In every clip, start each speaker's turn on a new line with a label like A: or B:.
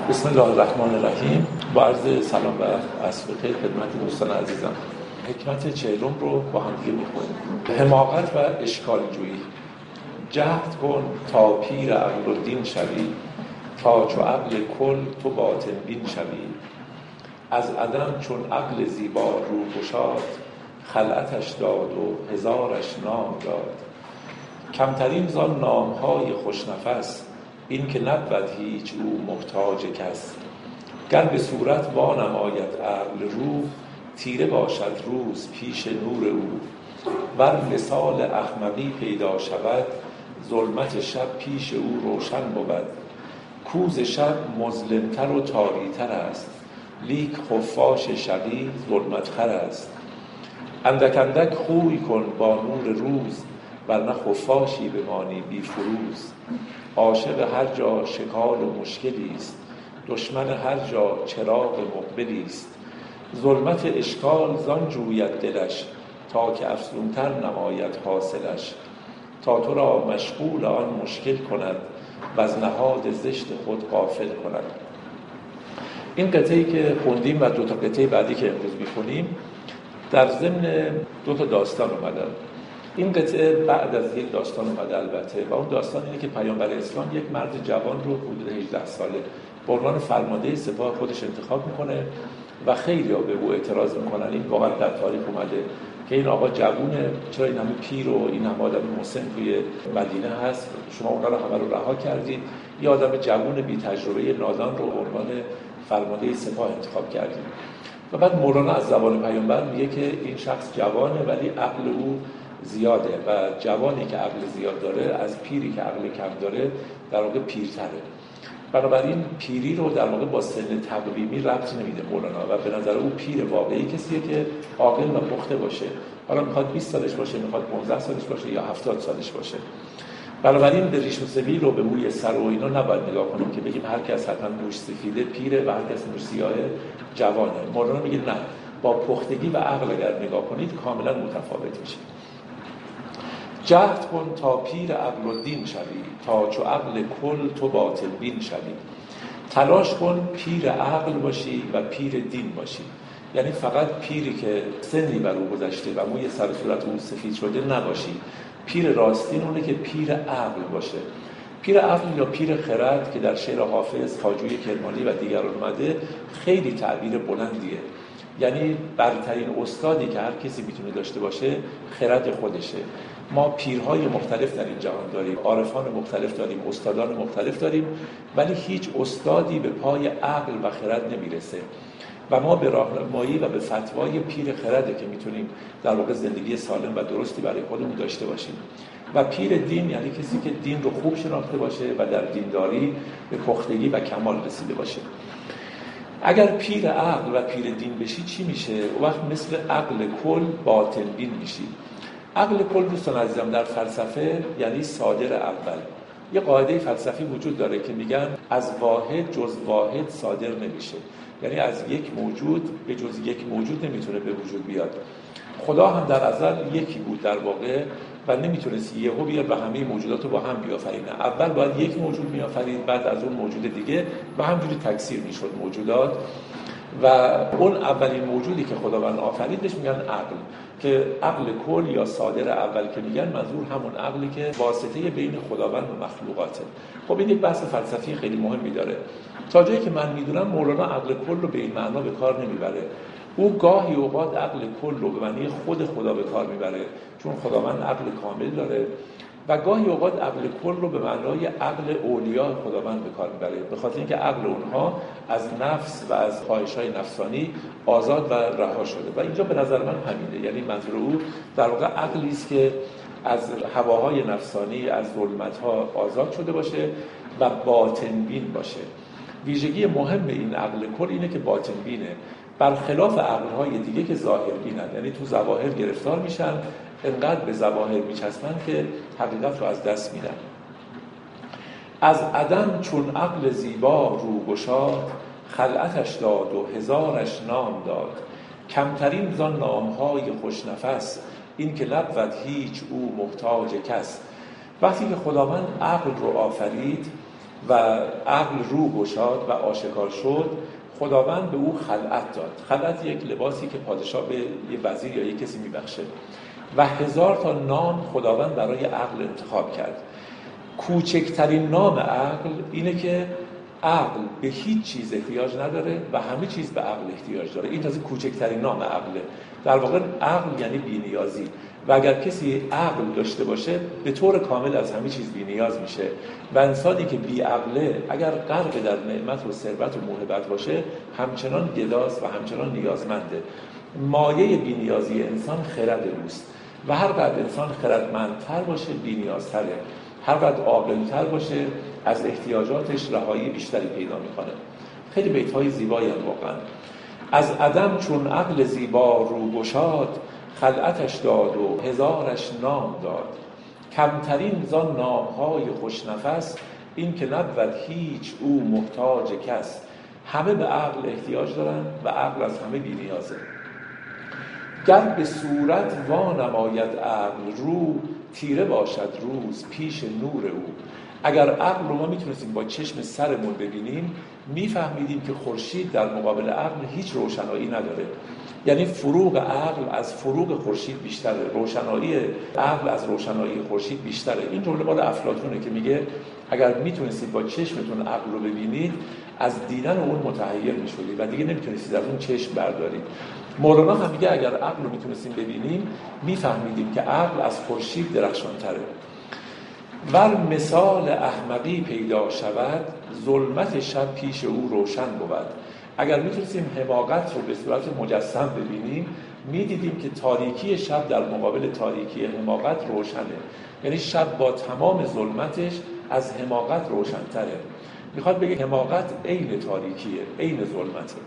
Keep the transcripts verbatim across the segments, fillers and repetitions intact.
A: بسم الله الرحمن الرحیم. با عرض سلام و عصر بخیر خدمت دوستان عزیزم. حکمت چهلم رو با هم دیگه می‌خونیم. حماقت و اشکال جویی. جهد کن تا پیر عقل و دین شوی، تا چو عقل کل تو باطن بین شوی. از عدم چون عقل زیبا رو گشاد، خلعتش داد و هزارش نام داد. کمترین زان نام‌های خوشنفس، این که نبود هیچ او محتاج کس. گر به صورت وانماید عقل رو، تیره باشد روز پیش نور او. ور مثال احمقی پیدا شود، ظلمت شب پیش او روشن بود. کوز شب مظلمتر و تاریتر است، لیک خفاش شقی ظلمتخر است. اندک اندک خوی کن با نور روز، ورنه خفاشی بمانی بی فروز. عاشق هر جا شکال و مشکلی است، دشمن هر جا چراغ مقبلی است. ظلمت اشکال زان جوید دلش، تا که افزونتر نماید حاصلش. تا تو را مشغول آن مشکل کند، و از نهاد زشت خود غافل کند. این قطعه‌ای که خوندیم و دو تا قطعه بعدی که امروز می‌خونیم در ضمن دو تا داستان اومدن. این قطعه بعد از یک داستان اومده البته، و اون داستان اینه که پیامبر اسلام یک مرد جوان رو حدود هجده ساله به عنوان فرمانده سپاه خودش انتخاب میکنه و خیلی‌ها به او اعتراض میکنن. این واقعا در تاریخ اومده که این آقا جوونه، چرا این همه پیر و این همه آدم مسن توی مدینه هست، شما اونا رو همه رو رها کردید، یه آدم جوون بی تجربه نادان رو به عنوان فرمانده سپاه انتخاب کردید. و بعد مولانا از زبان پیامبر میگه که این شخص جوانه ولی عقل او زیاده و جوانی که عقل زیاد داره از پیری که عقل کم داره در واقع پیرتره. بنابراین پیری رو در واقع با سن تقویمی ربط نمیده مولانا و به نظر او پیر واقعی کسیه که عاقل و پخته باشه. حالا میخواد بیست سالش باشه، میخواد پانزده سالش باشه یا هفتاد سالش باشه. بنابراین به ریش و سبیل و به موی سر و اینا نباید نگاه کنیم که بگیم هر کس حتما موش سفیده پیره و هر کس موش سیاهه جوانه. مولانا میگه نه، با پختگی و عقل اگر نگاه کنید کاملا متفاوت میشه. جهد کن تا پیر عقل و دین شوی، تا چو عقل کل تو باطن بین شوی. تلاش کن پیر عقل باشی و پیر دین باشی. یعنی فقط پیری که سنی بر او گذشته و موی سر صورت او سفید شده نباشی. پیر راستین اونه که پیر عقل باشه. پیر عقل یا پیر خرد که در شعر حافظ، خواجوی کرمانی و دیگران اومده خیلی تعبیر بلندیه. یعنی برترین استادی که هر کسی میتونه داشته باشه خرد خودشه. ما پیرهای مختلف در این جهان داریم، عارفان مختلف داریم، استادان مختلف داریم، ولی هیچ استادی به پای عقل و خرد نمیرسه. و ما به راهنمایی و به فتوای پیر خرده که میتونیم در واقع زندگی سالم و درستی برای خودمون داشته باشیم. و پیر دین یعنی کسی که دین رو خوب شناخته باشه و در دینداری به پختگی و کمال رسیده باشه. اگر پیر عقل و پیر دین بشی چی میشه؟ اون وقت مثل عقل کل باطن بین میشی. عقل کل دوستان عزیزم در فلسفه یعنی صادر اول. یه قاعده فلسفی وجود داره که میگن از واحد جز واحد صادر نمیشه. یعنی از یک موجود به جز یک موجود نمیتونه به وجود بیاد. خدا هم در ازل یکی بود در واقع و نمیتونست یهو بیاد و همه موجودات رو با هم بیافرینه. اول باید یک موجود میآفرید، بعد از اون موجود دیگه و همجوری تکثیر میشد موجودات. و اون اولین موجودی که خداوند آفرید بهش میگن عقل، که عقل کل یا صادر اول که میگن منظور همون عقلی که واسطه بین خداوند و مخلوقاته. خب این یک بحث فلسفی خیلی مهمی داره. تا جایی که من میدونم مولانا عقل کل رو به این معنا به کار نمیبره. او گاهی اوقات عقل کل رو به معنی خود خدا به کار میبره، چون خداوند عقل کامل داره، و گاهی اوقات عقل کل رو به معنای عقل اولیاء خداوند به کار میبره، به خاطر اینکه عقل اونها از نفس و از خواهش‌های نفسانی آزاد و رها شده. و اینجا به نظر من همینه، یعنی منظور او در واقع عقلی است که از هواهای نفسانی، از ظلمت‌ها آزاد شده باشه و باطن بین باشه. ویژگی مهم این عقل کل اینه که باطن بینه، برخلاف عقل‌های دیگه که ظاهر بینن، یعنی تو ظواهر گرفتار میشن، انقدر به ظواهر میچسبن که حقیقت رو از دست میدن. از عدم چون عقل زیبا رو گشاد، خلعتش داد و هزارش نام داد. کمترین زان نامهای خوشنفس، این که نبود هیچ او محتاج کس. وقتی که خداوند عقل رو آفرید و عقل رو گشاد و آشکار شد، خداوند به او خلعت داد. خلعت یک لباسی که پادشاه به یه وزیر یا یک کسی میبخشه و هزار تا نام خداوند برای عقل انتخاب کرد. کوچکترین نام عقل اینه که عقل به هیچ چیز احتیاج نداره و همه چیز به عقل احتیاج داره. این تازه کوچکترین نام عقله. در واقع عقل یعنی بی‌نیازی و اگر کسی عقل داشته باشه به طور کامل از همه چیز بی‌نیاز میشه و انسانی که بی‌عقله اگر غرق در نعمت و ثروت و موهبت باشه همچنان گداست و همچنان نیازمنده. مایه بی‌نیازی انسان خرد اوست و هر قدر انسان خردمندتر باشه بی‌نیازتره، هر قدر عاقل‌تر باشه از احتیاجاتش رهایی بیشتری پیدا میکنه. خیلی بیت‌های زیبایی هم واقعا. از عدم چون عقل زیبا رو گشاد، خلعتش داد و هزارش نام داد. کمترین زان نام‌های خوشنفس، این که نبود هیچ او محتاج کس. همه به عقل احتیاج دارن و عقل از همه بی‌نیازه. گر به صورت وانماید عقل رو، تیره باشد روز پیش نور او. اگر عقل رو ما میتونستیم با چشم سرمون ببینیم میفهمیدیم که خورشید در مقابل عقل هیچ روشنایی نداره. یعنی فروغ عقل از فروغ خورشید بیشتره، روشنایی عقل از روشنایی خورشید بیشتره. این جمله مال افلاطونه که میگه اگر میتونستید با چشمتون عقل رو ببینید از دیدن اون متحیر میشدید و دیگه نمیتونستید از اون چشم بردارید. مولانا هم میگه اگر عقل رو میتونستیم ببینیم میفهمیدیم که عقل از خورشید درخشانتره. ور مثال احمقی پیدا شود، ظلمت شب پیش او روشن بود. اگر میتونستیم حماقت رو به صورت مجسم ببینیم میدیدیم که تاریکی شب در مقابل تاریکی حماقت روشنه. یعنی شب با تمام ظلمتش از حماقت روشنتره. میخواد بگه حماقت عین تاریکیه، عین ظلمته.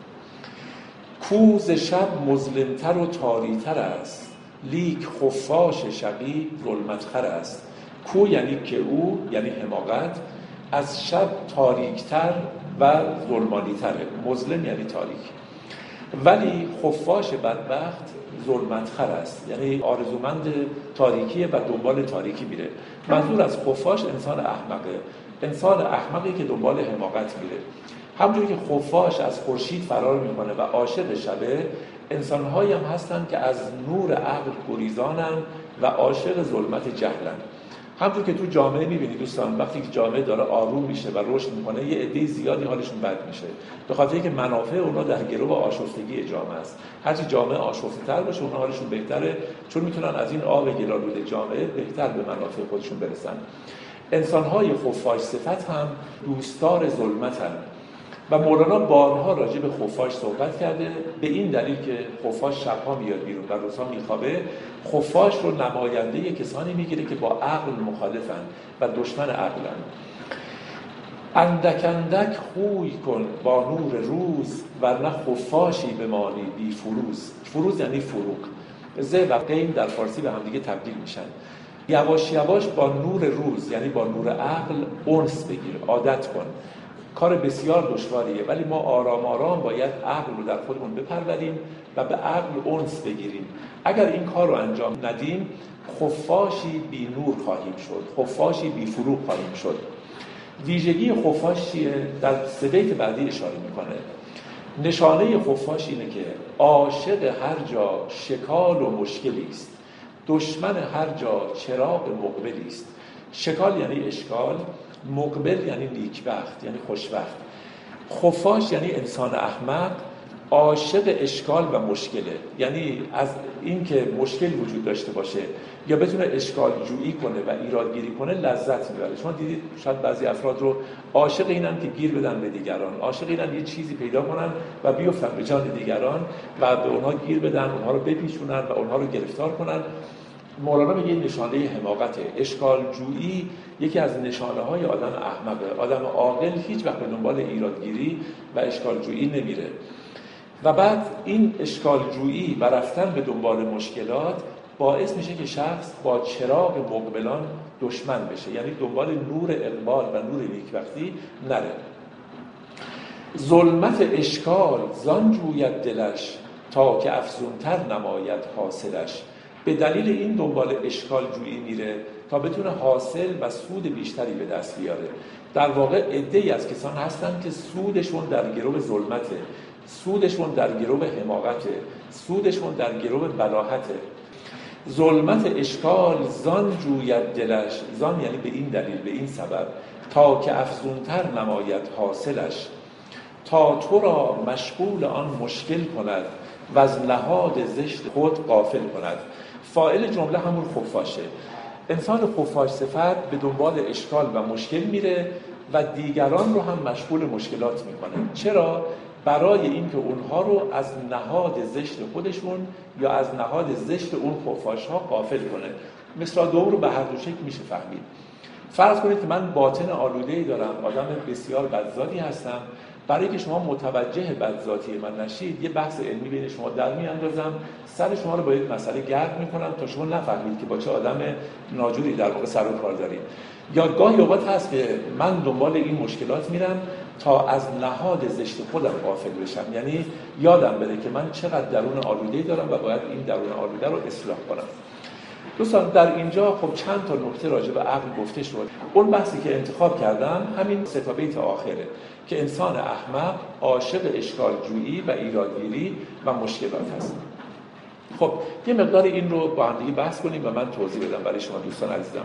A: کوز شب مظلمتر و تاریتر است، لیک خفاش شقی ظلمتخر است. کو یعنی که او یعنی حماقت از شب تاریکتر و ظلمانیتره. مظلم یعنی تاریک. ولی خفاش بدبخت ظلمتخر است، یعنی آرزومند تاریکیه و دنبال تاریکی میره. منظور از خفاش انسان احمقه، انسان احمقی که دنبال حماقت میره. همونجوری که خفاش از خورشید فرار میکنه و عاشق شبه، انسان‌هایی هم هستن که از نور عقل گریزانن و عاشق ظلمت جهلن. همونطور که تو جامعه میبینی دوستان وقتی که جامعه داره آروم میشه و رشد میکنه یه عده زیادی حالشون بد میشه به خاطر اینکه منافع اونا در گرو آشفتگی جامعه است. هرچی جامعه آشفته‌تر باشه اونها حالشون بهتره، چون میتونن از این آب گلالود جامعه بهتر به منافع خودشون برسن. انسان‌های خفاش صفت هم دوستدار ظلمتن و مولانا بارها راجع به خفاش صحبت کرده، به این دلیل که خفاش شبها میاد بیرون و روزها میخوابه. خفاش رو نماینده کسانی میگیره که با عقل مخالفن و دشمن عقلن. اندک اندک خوی کن با نور روز، ورنه خفاشی بمانی بی فروز. فروز یعنی فروغ. ز و قیم در فارسی به هم دیگه تبدیل میشن. یواش یواش با نور روز یعنی با نور عقل انس بگیر، عادت کن. کار بسیار دشواریه ولی ما آرام آرام باید عقل رو در خودمون بپروریم و به عقل انس بگیریم. اگر این کار رو انجام ندیم خفاشی بی نور خواهیم شد، خفاشی بی فروغ خواهیم شد. ویژگی خفاش چیه؟ در سه بیت بعدی اشاره میکنه. نشانه خفاش اینه که عاشق هر جا شکال و مشکلی است، دشمن هر جا چراغ مقبلی است. شکال یعنی اشکال، مقبل یعنی نیکبخت یعنی خوشبخت. خفاش یعنی انسان احمق، عاشق اشکال و مشکله، یعنی از این که مشکل وجود داشته باشه یا بتونه اشکال جویی کنه و ایرادگیری کنه لذت میبره. شما دیدید شاید بعضی افراد رو عاشق اینن که گیر بدن به دیگران، عاشق اینن یه چیزی پیدا کنن و بیفتن به جان دیگران و به اونها گیر بدن، اونها رو بپیچونن و اونها رو گرفتار کنن. مولانا میگه نشانه حماقته. اشکال جویی یکی از نشانه های آدم احمقه. آدم عاقل هیچ وقت به دنبال ایرادگیری و اشکال جویی نمیره. و بعد این اشکال جویی و رفتن به دنبال مشکلات باعث میشه که شخص با چراغ مقبلان دشمن بشه، یعنی دنبال نور اقبال و نور نیکبختی نره. ظلمت اشکال زان جوید دلش، تا که افزونتر نماید حاصلش. به دلیل این دنبال اشکال جویی میره تا بتونه حاصل و سود بیشتری به دست بیاره. در واقع عده‌ای از کسان هستن که سودشون در گرو ظلمته، سودشون در گرو حماقته، سودشون در گرو بلاهته. ظلمت اشکال زان جوید دلش، زان یعنی به این دلیل، به این سبب، تا که افزونتر نماید حاصلش، تا تو را مشغول آن مشکل کند و از نهاد زشت خود غافل کند. فاعل جمله همون خفاشه. انسان خفاش صفت به دنبال اشکال و مشکل میره و دیگران رو هم مشغول مشکلات میکنه. چرا؟ برای اینکه اونها رو از نهاد زشت خودشون یا از نهاد زشت اون خفاش‌ها غافل کنه. مثلا دو رو به هر دو شکل میشه فهمید. فرض کنید که من باطن آلوده‌ای دارم، آدم بسیار بدذاتی هستم. برای اینکه شما متوجه بدذاتی من نشید، یه بحث علمی بین شما در میاندازم، سر شما رو با یک مسئله گرد میکنم تا شما نفهمید که با چه آدم ناجوری در واقع سر و کار دارید. یا گاهی اوقات هست که من دنبال این مشکلات میرم تا از نهاد زشت خودم غافل بشم، یعنی یادم بره که من چقدر درون آلوده‌ای دارم و باید این درون آلوده رو اصلاح کنم. دوستان در اینجا خب چند تا نکته راجع به عقل گفته شد. اون بحثی که انتخاب کردم همین سه تا بیت آخره که انسان احمق عاشق اشکال جویی و ایرادگیری و مشکلات هست. خب یه مقدار این رو با هم دیگه بحث کنیم و من توضیح بدم برای شما دوستان عزیزم.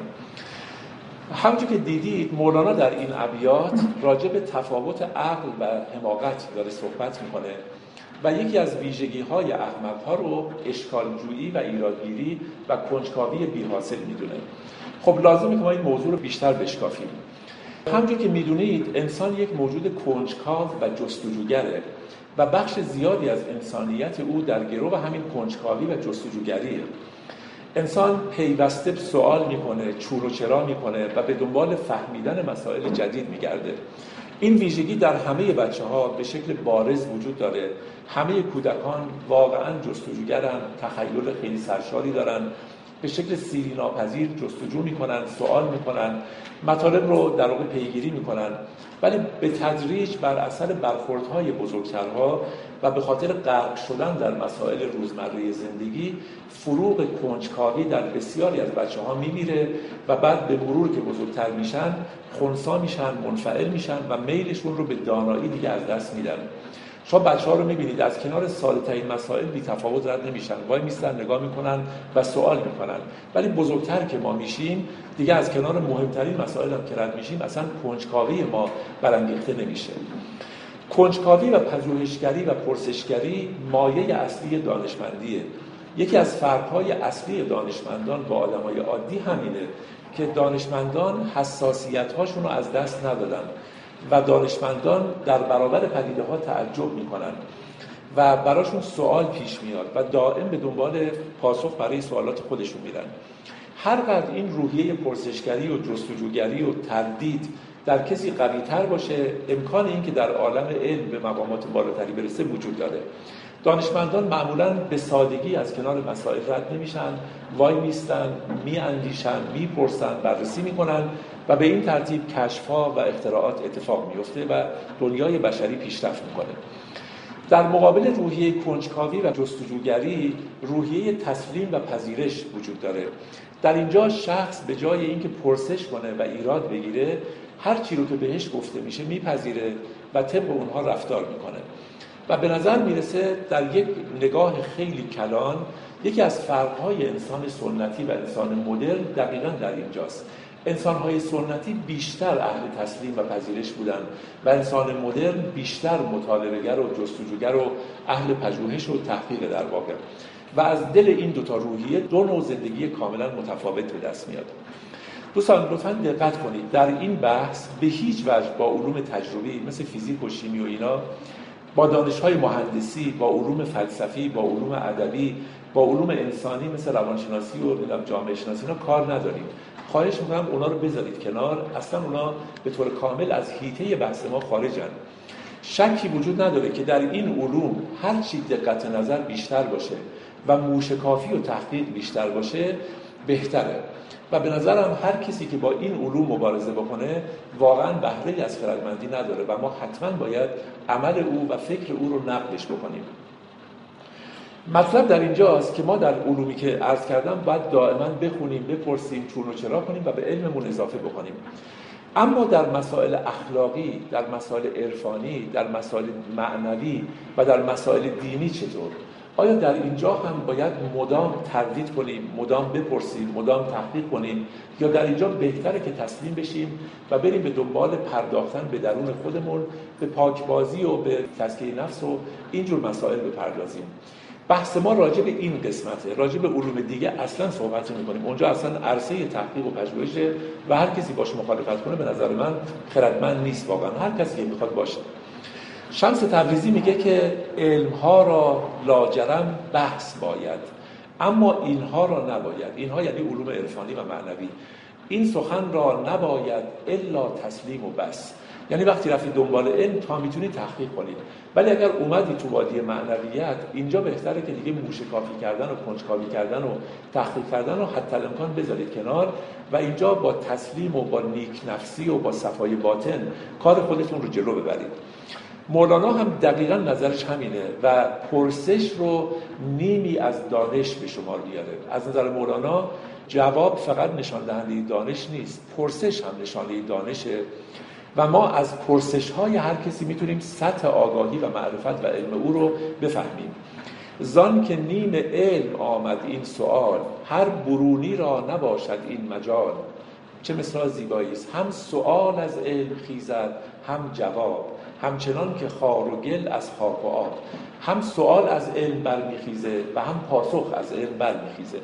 A: همونجور که دیدید مولانا در این ابیات راجع به تفاوت عقل و حماقت داره صحبت میکنه و یکی از ویژگی‌های احمق‌ها رو اشکال جویی و ایرادگیری و کنجکاوی بی‌حاصل میدونه. خب لازمه که ما این موضوع رو بیشتر بشکافیم. همونجور که میدونید انسان یک موجود کنجکاو و جستجوگره و بخش زیادی از انسانیت او در گرو همین کنجکاوی و جستجوگریه. انسان پیوسته سوال میکنه، چور و چرا میکنه و به دنبال فهمیدن مسائل جدید میگرده. این ویژگی در همه بچه‌ها به شکل بارز وجود داره. همه کودکان واقعاً جستجوگرن، تخیل خیلی سرشاری دارن، به شکل سیری ناپذیر جستجو میکنن، سوال میکنن، مطالب رو در واقع پیگیری میکنن، ولی به تدریج بر اثر برخوردهای بزرگترها و به خاطر غرق شدن در مسائل روزمره زندگی فروغ کنجکاوی در بسیاری از بچه‌ها میمیره و بعد به مرور که بزرگتر میشن خنثی میشن، منفعل میشن و میلشون رو به دانایی دیگه از دست میدن. شما بچه‌ها رو می‌بینید از کنار ساده‌ترین مسائل بی تفاوت رد نمیشن، وای میستن نگاه میکنن و سوال میکنن. ولی بزرگتر که ما میشیم دیگه از کنار مهمترین مسائل هم که رد میشیم اصلا کنجکاوی ما برانگیخته نمیشه. کنجکاوی و پژوهشگری و پرسشگری مایه اصلی دانشمندیه. یکی از فرق‌های اصلی دانشمندان با آدمای عادی همینه که دانشمندان حساسیت‌هاشون رو از دست ندادن و دانشمندان در برابر پدیده ها تعجب میکنن و براشون سوال پیش میاد و دائم به دنبال پاسخ برای سوالات خودشون میرن. هر قدر این روحیه پرسشگری و جستجوگری و تردید در کسی قوی تر باشه، امکان این که در عالم علم به مقامات بالاتری برسه وجود داره. دانشمندان معمولاً به سادگی از کنار مسائل رد نمیشن، وای میستن، میاندیشن، میپرسن، بررسی میکنن و به این ترتیب کشف‌ها و اختراعات اتفاق میفته و دنیای بشری پیشرفت میکنه. در مقابل روحیه کنجکاوی و جستجوگری روحیه تسلیم و پذیرش وجود داره. در اینجا شخص به جای اینکه پرسش کنه و ایراد بگیره، هر چی رو که بهش گفته میشه میپذیره و طبق اونها رفتار میکنه. و به نظر میرسه در یک نگاه خیلی کلان یکی از فرق‌های انسان سنتی و انسان مدرن دقیقاً در اینجاست. انسان‌های سنتی بیشتر اهل تسلیم و پذیرش بودن و انسان مدرن بیشتر مطالعه‌گر و جستجوگر و اهل پژوهش و تحقیق در واقع. و از دل این دوتا روحیه دو نوع زندگی کاملا متفاوت به دست میاد. دوستان لطفاً دقت کنید، در این بحث به هیچ وجه با علوم تجربی مثل فیزیک و شیمی و اینا، با دانش‌های مهندسی، با علوم فلسفی، با علوم ادبی، با علوم انسانی مثل روانشناسی و جامعه شناسی اینا کار نداریم. خواهش می‌کنم اونا رو بذارید کنار، اصلا اونا به طور کامل از حیطه بحث ما خارجن. شکی وجود نداره که در این علوم هر چی دقت نظر بیشتر باشه و موشکافی و تحقیق بیشتر باشه بهتره. و به نظرم هر کسی که با این علوم مبارزه بکنه واقعا بهره‌ای از خردمندی نداره و ما حتما باید عمل او و فکر او رو نقدش بکنیم. مطلب در اینجاست که ما در علومی که عرض کردم باید دائما بخونیم، بپرسیم، چون و چرا کنیم و به علممون اضافه بکنیم. اما در مسائل اخلاقی، در مسائل عرفانی، در مسائل معنوی و در مسائل دینی چطور؟ آیا در اینجا هم باید مدام تردید کنیم، مدام بپرسیم، مدام تحقیق کنیم، یا در اینجا بهتره که تسلیم بشیم و بریم به دنبال پرداختن به درون خودمون، به پاکبازی و به تزکیه نفس و اینجور مسائل بپردازیم؟ بحث ما راجع به این قسمته. راجع به علوم دیگه اصلا صحبت نمی‌کنیم. اونجا اصلا عرصه تحقیق و پژوهشه و هر کسی باش مخالفت کنه به نظر من خردمند نیست واقعا، هر کسی که میخواد باشه. شمس تبریزی میگه که علمها را لاجرم بحث باید، اما اینها را نباید. اینها یعنی علوم عرفانی و معنوی. این سخن را نباید الا تسلیم و بس. یعنی وقتی رفتی دنبال علم تا میتونی تحقیق کنید، ولی اگر اومدی تو وادی معنویت، اینجا بهتره که دیگه موشکافی کردن و کنجکاوی کردن و تحقیق کردن و حتی الامکان بذارید کنار و اینجا با تسلیم و با نیک نفسی و با صفای باطن کار خودتون رو جلو ببرید. مولانا هم دقیقاً نظرش همینه و پرسش رو نیمی از دانش به شمار میاره. از نظر مولانا جواب فقط نشان دهنده دانش نیست، پرسش هم نشانه دانشه و ما از پرسش‌های هر کسی میتونیم سطح آگاهی و معرفت و علم او رو بفهمیم. زان که نیم علم آمد این سؤال، هر برونی را نباشد این مجال. چه مثال زیبایی است. هم سؤال از علم خیزد، هم جواب، همچنان که خار و گل از خاک و آب. هم سؤال از علم برمیخیزه و هم پاسخ از علم برمیخیزه.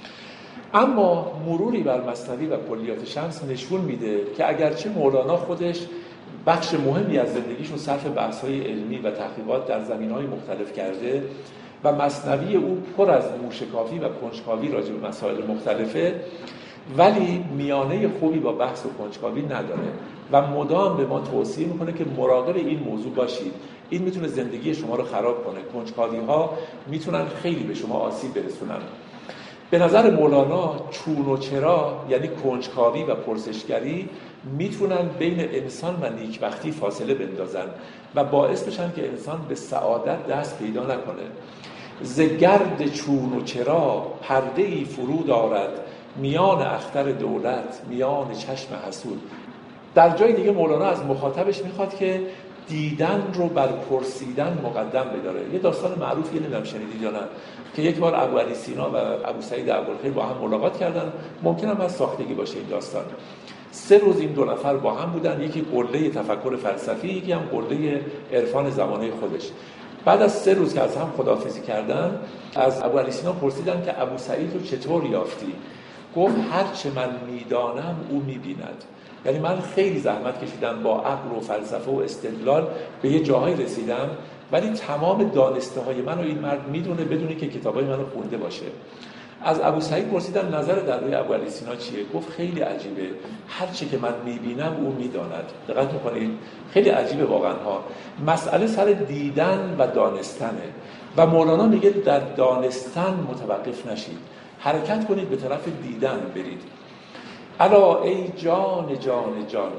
A: اما مروری بر مثنوی و کلیات شمس نشون میده که اگرچه مولانا خودش بخش مهمی از زندگیشون صرف بحث‌های علمی و تحقیقات در زمینه‌های مختلف کرده و مثنوی او پر از موشکافی و کنجکاوی راجع به مسائل مختلفه، ولی میانه خوبی با بحث و کنجکاوی نداره و مدام به ما توصیه میکنه که مراقب این موضوع باشید. این میتونه زندگی شما رو خراب کنه. کنجکاوی‌ها میتونن خیلی به شما آسیب برسونن. به نظر مولانا چون و چرا، یعنی کنجکاوی و پرسشگری، میتونن بین انسان و نیکبختی فاصله بندازن و باعث بشن که انسان به سعادت دست پیدا نکنه. ز گرد چون و چرا پرده ای فرو دارد، میان اختر دولت میان چشم حسود. در جای دیگه مولانا از مخاطبش میخواد که دیدن رو بر پرسیدن مقدم بداره. یه داستان معروفی نمیدونم شنیدید یا نه، که یک بار ابو علی سینا و ابو سعید ابوالخیر با هم ملاقات کردن. ممکنه هم از ساختگی باشه این داستان. سه روز این دو نفر با هم بودن، یکی قله تفکر فلسفی، یکی هم قله عرفان زمانه خودش. بعد از سه روز که از هم خداحافظی کردن، از ابو علی سینا پرسیدن که ابو سعید رو چطور یافتی؟ گفت هر چه من میدانم او میبیند. یعنی من خیلی زحمت کشیدم، با عقل و فلسفه و استدلال به یه جاهای رسیدم، ولی تمام دانسته های من رو این مرد میدونه بدونی که کتابای منو خونده باشه. از ابو سعید پرسیدن نظر در روی ابو علی سینا چیه؟ گفت خیلی عجیبه، هر چه که من میبینم او میداند. دقت میکنید؟ خیلی عجیبه واقعا ها. مسئله سر دیدن و دانستنه و مولانا میگه در دانستن متوقف نشید، حرکت کنید به طرف دیدن برید. الا ای جان جان جان،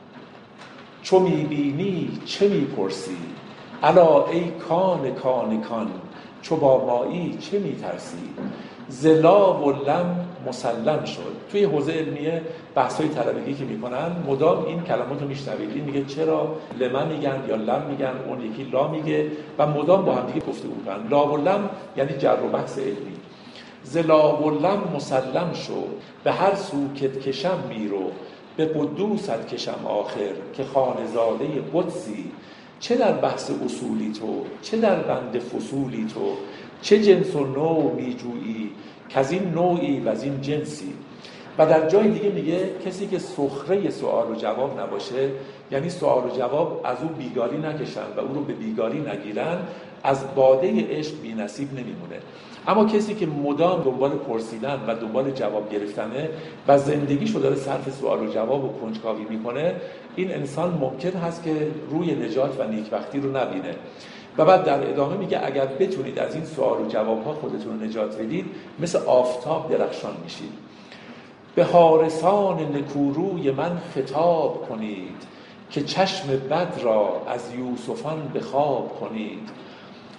A: چو میبینی چه میپرسی؟ الا ای کان کان کان، چو با مایی چه میترسی؟ زلا و لم مسلم شد. توی حوزه علمیه بحث‌های طلبگی که میکنن مدام این کلمات رو میشنوید. این میگه چرا لم میگن یا لم میگن، اون یکی لا میگه و مدام با هم دیگه گفتگو میکنن. لا و لم یعنی جر و بحث علمی. زلا و لم مسلم شو، به هر سو کت کشم میرو، به قدوست کشم آخر، که خانزاده قدسی. چه در بحث اصولی تو، چه در بند فصولی تو، چه جنس و نوع میجویی، که از این نوعی و از این جنسی. و در جای دیگه میگه کسی که سخره سوال و جواب نباشه، یعنی سوال و جواب از اون بیگاری نکشن و اون رو به بیگاری نگیرن، از باده عشق بی نصیب نمیمونه. اما کسی که مدام دنبال پرسیدن و دنبال جواب گرفتنه و زندگیشو داره صرف سوال و جواب و کنجکاوی میکنه، این انسان ممکن هست که روی نجات و نیکبختی رو نبینه. و بعد در ادامه میگه اگر بتونید از این سوال و جواب ها خودتون رو نجات بدید، مثل آفتاب درخشان میشید. به حارسان نکوروی من خطاب کنید، که چشم بد را از یوسفان به خواب کنید.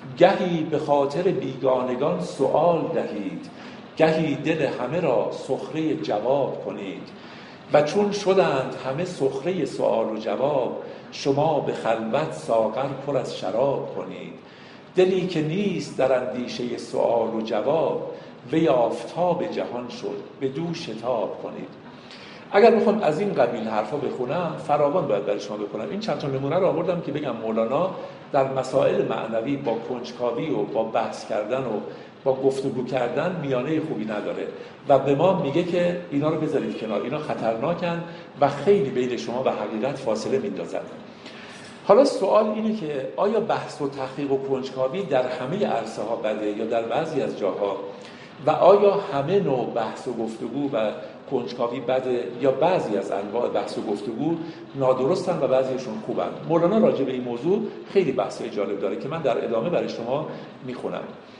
A: گهی به خاطر بیگانگان سؤال دهید، گهی دل همه را سخره جواب کنید. و چون شدند همه سخره سؤال و جواب، شما به خلوت ساغر پر از شراب کنید. دلی که نیست در اندیشه سؤال و جواب، وی آفتاب جهان شد به دو شتاب کنید. اگر بخوام از این قبیل حرفا بخونم فراوان باید برای شما بخونم. این چند تا نمونه رو آوردم که بگم مولانا در مسائل معنوی با کنجکاوی و با بحث کردن و با گفتگو کردن میانه خوبی نداره و به ما میگه که اینا رو بذارید کنار، اینا خطرناکن و خیلی بین شما و حقیقت فاصله میندازن. حالا سوال اینه که آیا بحث و تحقیق و کنجکاوی در همه عرصه ها بده یا در بعضی از جاها، و آیا همه نوع بحث و گفتگو و کنجکاوی بده یا بعضی از انواع بحث و گفتگو نادرستن و بعضیشون خوبن؟ مولانا راجع به این موضوع خیلی بحثای جالب داره که من در ادامه برای شما میخونم.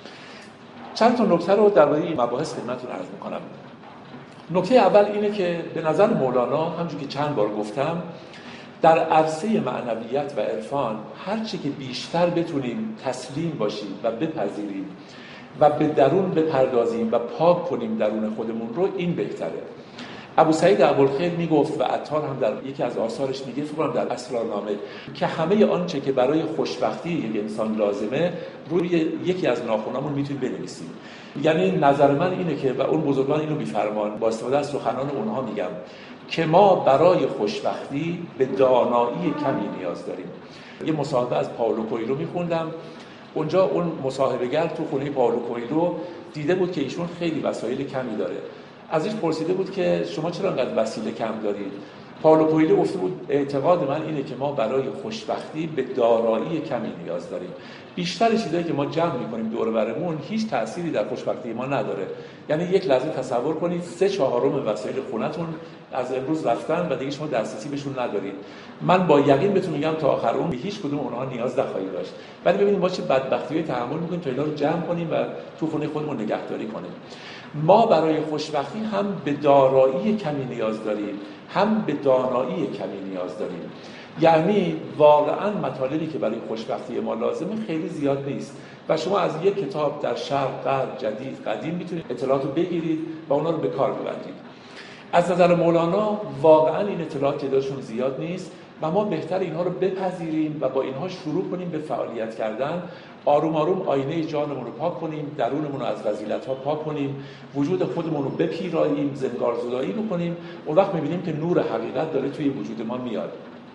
A: چند تا نکته رو درباره این مباحث خدمتتون عرض میکنم. نکته اول اینه که به نظر مولانا همونجوری که چند بار گفتم در عرصه معنویت و عرفان هرچی که بیشتر بتونیم تسلیم باشیم و بپذیریم و به درون بپردازیم و پاک کنیم درون خودمون رو، این بهتره. ابو سعید ابوالخیر میگفت و عطار هم در یکی از آثارش میگه، فکر کنم در اسرارنامه، که همه آنچه که برای خوشبختی یک انسان لازمه روی یکی از ناخنامون میتونیم بنویسیم. یعنی نظر من اینه که، و اون بزرگان اینو میفرمان، با استفاده از سخنان اونها میگم، که ما برای خوشبختی به دانایی کمی نیاز داریم. یه مصاحبه از پائولو کوئلو میخوندم، اونجا اون مصاحبه‌گر تو خونه پائولو کوئلو دیده بود که ایشون خیلی وسایل کمی داره. ازش پرسیده بود که شما چرا انقدر وسیله کم دارید؟ پائولو کوئلو گفته بود اعتقاد من اینه که ما برای خوشبختی به دارایی کمی نیاز داریم. بیشتر چیزایی که ما جمع می‌کنیم دور برمون هیچ تأثیری در خوشبختی ما نداره. یعنی یک لحظه تصور کنید سه چهارم وسایل خونتون از امروز رفتن و دیگه شما دسترسی بهشون ندارید. من با یقین بهتون میگم تا آخر عمر به هیچ کدوم اونها نیاز نخواهید داشت. ولی ببینید ما چه بدبختی‌های تحمل می‌کنیم تا اینا رو جمع کنیم و تو خونه خودمون نگهداری کنیم. ما برای خوشبختی هم به دارایی کمی نیاز داریم، هم به دانایی کمی نیاز داریم. یعنی واقعا مطالبی که برای خوشبختی ما لازمه خیلی زیاد نیست و شما از یک کتاب در شرق، غرب، جدید، قدیم میتونید اطلاعات رو بگیرید و اونا رو به کار ببندید. از نظر مولانا واقعا این اطلاعات تعدادشون زیاد نیست و ما بهتر اینها رو بپذیریم و با اینها شروع کنیم به فعالیت کردن. آروم آروم آینه جانمون رو پاک کنیم، درونمون رو از رذیلت‌ها پاک کنیم، وجود خودمون رو بپیراییم، زنگارزدایی بکنیم. اون وقت می‌بینیم که نور حقیقت داره توی وجود ما میاد.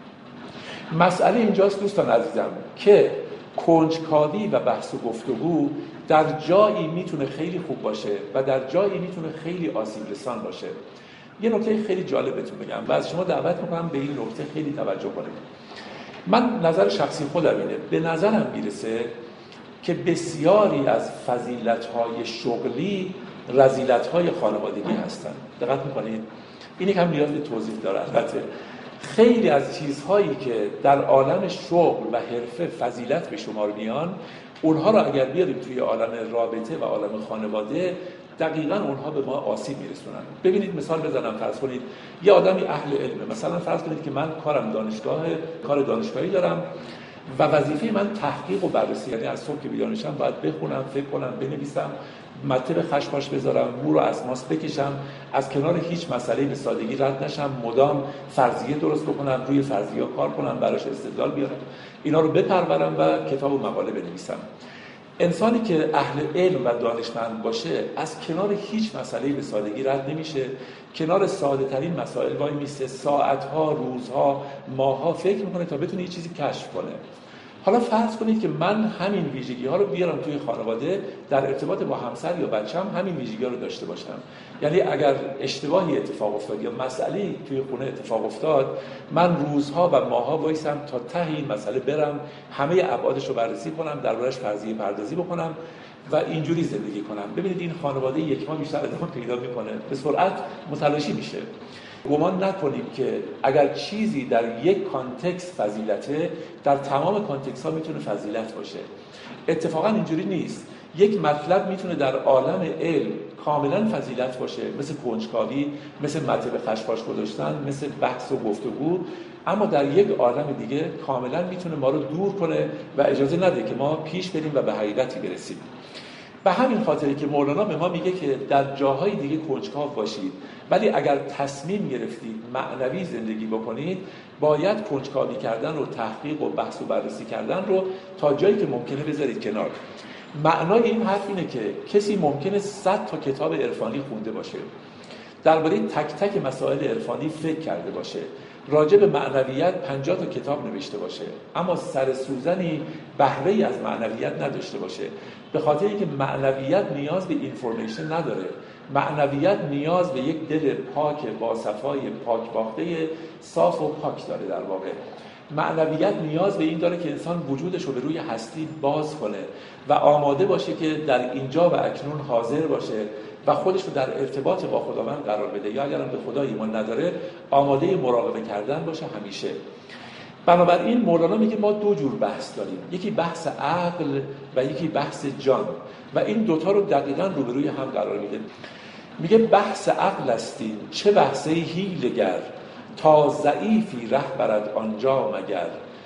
A: مسئله اینجاست دوستان عزیزم که کنجکاوی و بحث و گفتگو در جایی میتونه خیلی خوب باشه و در جایی میتونه خیلی آسیب رسان باشه. یه نکته خیلی جالب بهتون بگم و از شما دعوت میکنم به این نکته خیلی توجه کنید. من نظر شخصی خودم اینه، به نظرم میرسه که بسیاری از فضیلت‌های شغلی رذیلت‌های خانوادگی هستن. دقت میکنید؟ این هم نیاز به توضیح داره. البته خیلی از چیزهایی که در عالم شغل و حرفه فضیلت به شمار میان، اونها رو اگر بیاریم توی عالم رابطه و عالم خانواده، دقیقاً اونها به ما آسیب میرسونن. ببینید مثال بزنم، فرض کنید یه آدمی اهل علمه، مثلا فرض کنید که من کارم دانشگاه، کار دانشگاهی دارم و وظیفه من تحقیق و بررسی، یعنی از صبح که بیدار میشم باید بخونم، فکر کنم، بنویسم، مطلب خشخاش بذارم، مو رو از ماس بکشم، از کنار هیچ مسئله به سادگی رد نشم، مدام فرضیه درست بکنم، روی فرضیه کار کنم، براش استدلال بیارم، اینا رو بپرورم و کتاب و مقاله بنویسم. انسانی که اهل علم و دانشمند باشه از کنار هیچ مسئله به سادگی رد نمیشه، کنار ساده ترین مسائل وای میسته، ساعتها، روزها، ماهها فکر میکنه تا بتونه یه چیزی کشف کنه. حالا فرض کنید که من همین ویژگی ها رو بیارم توی خانواده، در ارتباط با همسر یا بچه‌م همین ویژگی ها رو داشته باشم. یعنی اگر اشتباهی اتفاق افتاد یا مسئله‌ای توی خونه اتفاق افتاد، من روزها و ماهها وایسم تا ته این مسئله برم، همه ابعادش رو بررسی کنم، دربارش فرضیه پردازی بکنم و اینجوری زندگی کنم. ببینید این خانواده یک ماه بیشتر ادامه پیدا میکنه، به سرعت متلاشی میشه. گمان نکنیم که اگر چیزی در یک کانتکست فضیلته، در تمام کانتکست ها میتونه فضیلت باشه. اتفاقا اینجوری نیست. یک مطلب میتونه در عالم علم کاملا فضیلت باشه، مثل کنجکاوی، مثل مطلب خشخاش گذاشتن، مثل بحث و گفتگو، اما در یک عالم دیگه کاملا میتونه ما رو دور کنه و اجازه نده که ما پیش بریم و به حقیقتی برسیم. به همین خاطری که مولانا به ما میگه که در جاهای دیگه کنجکاو باشید، ولی اگر تصمیم گرفتید معنوی زندگی بکنید، باید کنجکاوی کردن و تحقیق و بحث و بررسی کردن رو تا جایی که ممکنه بذارید کنار. معنای این حرف اینه که کسی ممکنه صد تا کتاب عرفانی خونده باشه، درباره تک تک مسائل عرفانی فکر کرده باشه، راجع به معنویت پنجاه تا کتاب نوشته باشه، اما سر سوزنی بهره‌ای از معنویت نداشته باشه، به خاطر اینکه معنویت نیاز به اینفورمیشن نداره. معنویت نیاز به یک دل پاک با صفای پاک باخته صاف و پاک داره. در واقع معنویت نیاز به این داره که انسان وجودش رو به روی هستی باز کنه و آماده باشه که در اینجا و اکنون حاضر باشه و خودش رو در ارتباط با خداوند قرار بده، یا اگر هم به خدا ایمان نداره آماده مراقبه کردن باشه همیشه. بنابراین مولانا میگه ما دو جور بحث داریم، یکی بحث عقل و یکی بحث جان، و این دوتا رو دقیقاً روبروی هم قرار میده. میگه بحث عقل استیم چه بحثه حیله‌گر، تا ضعیفی ره برد آنجا مگر.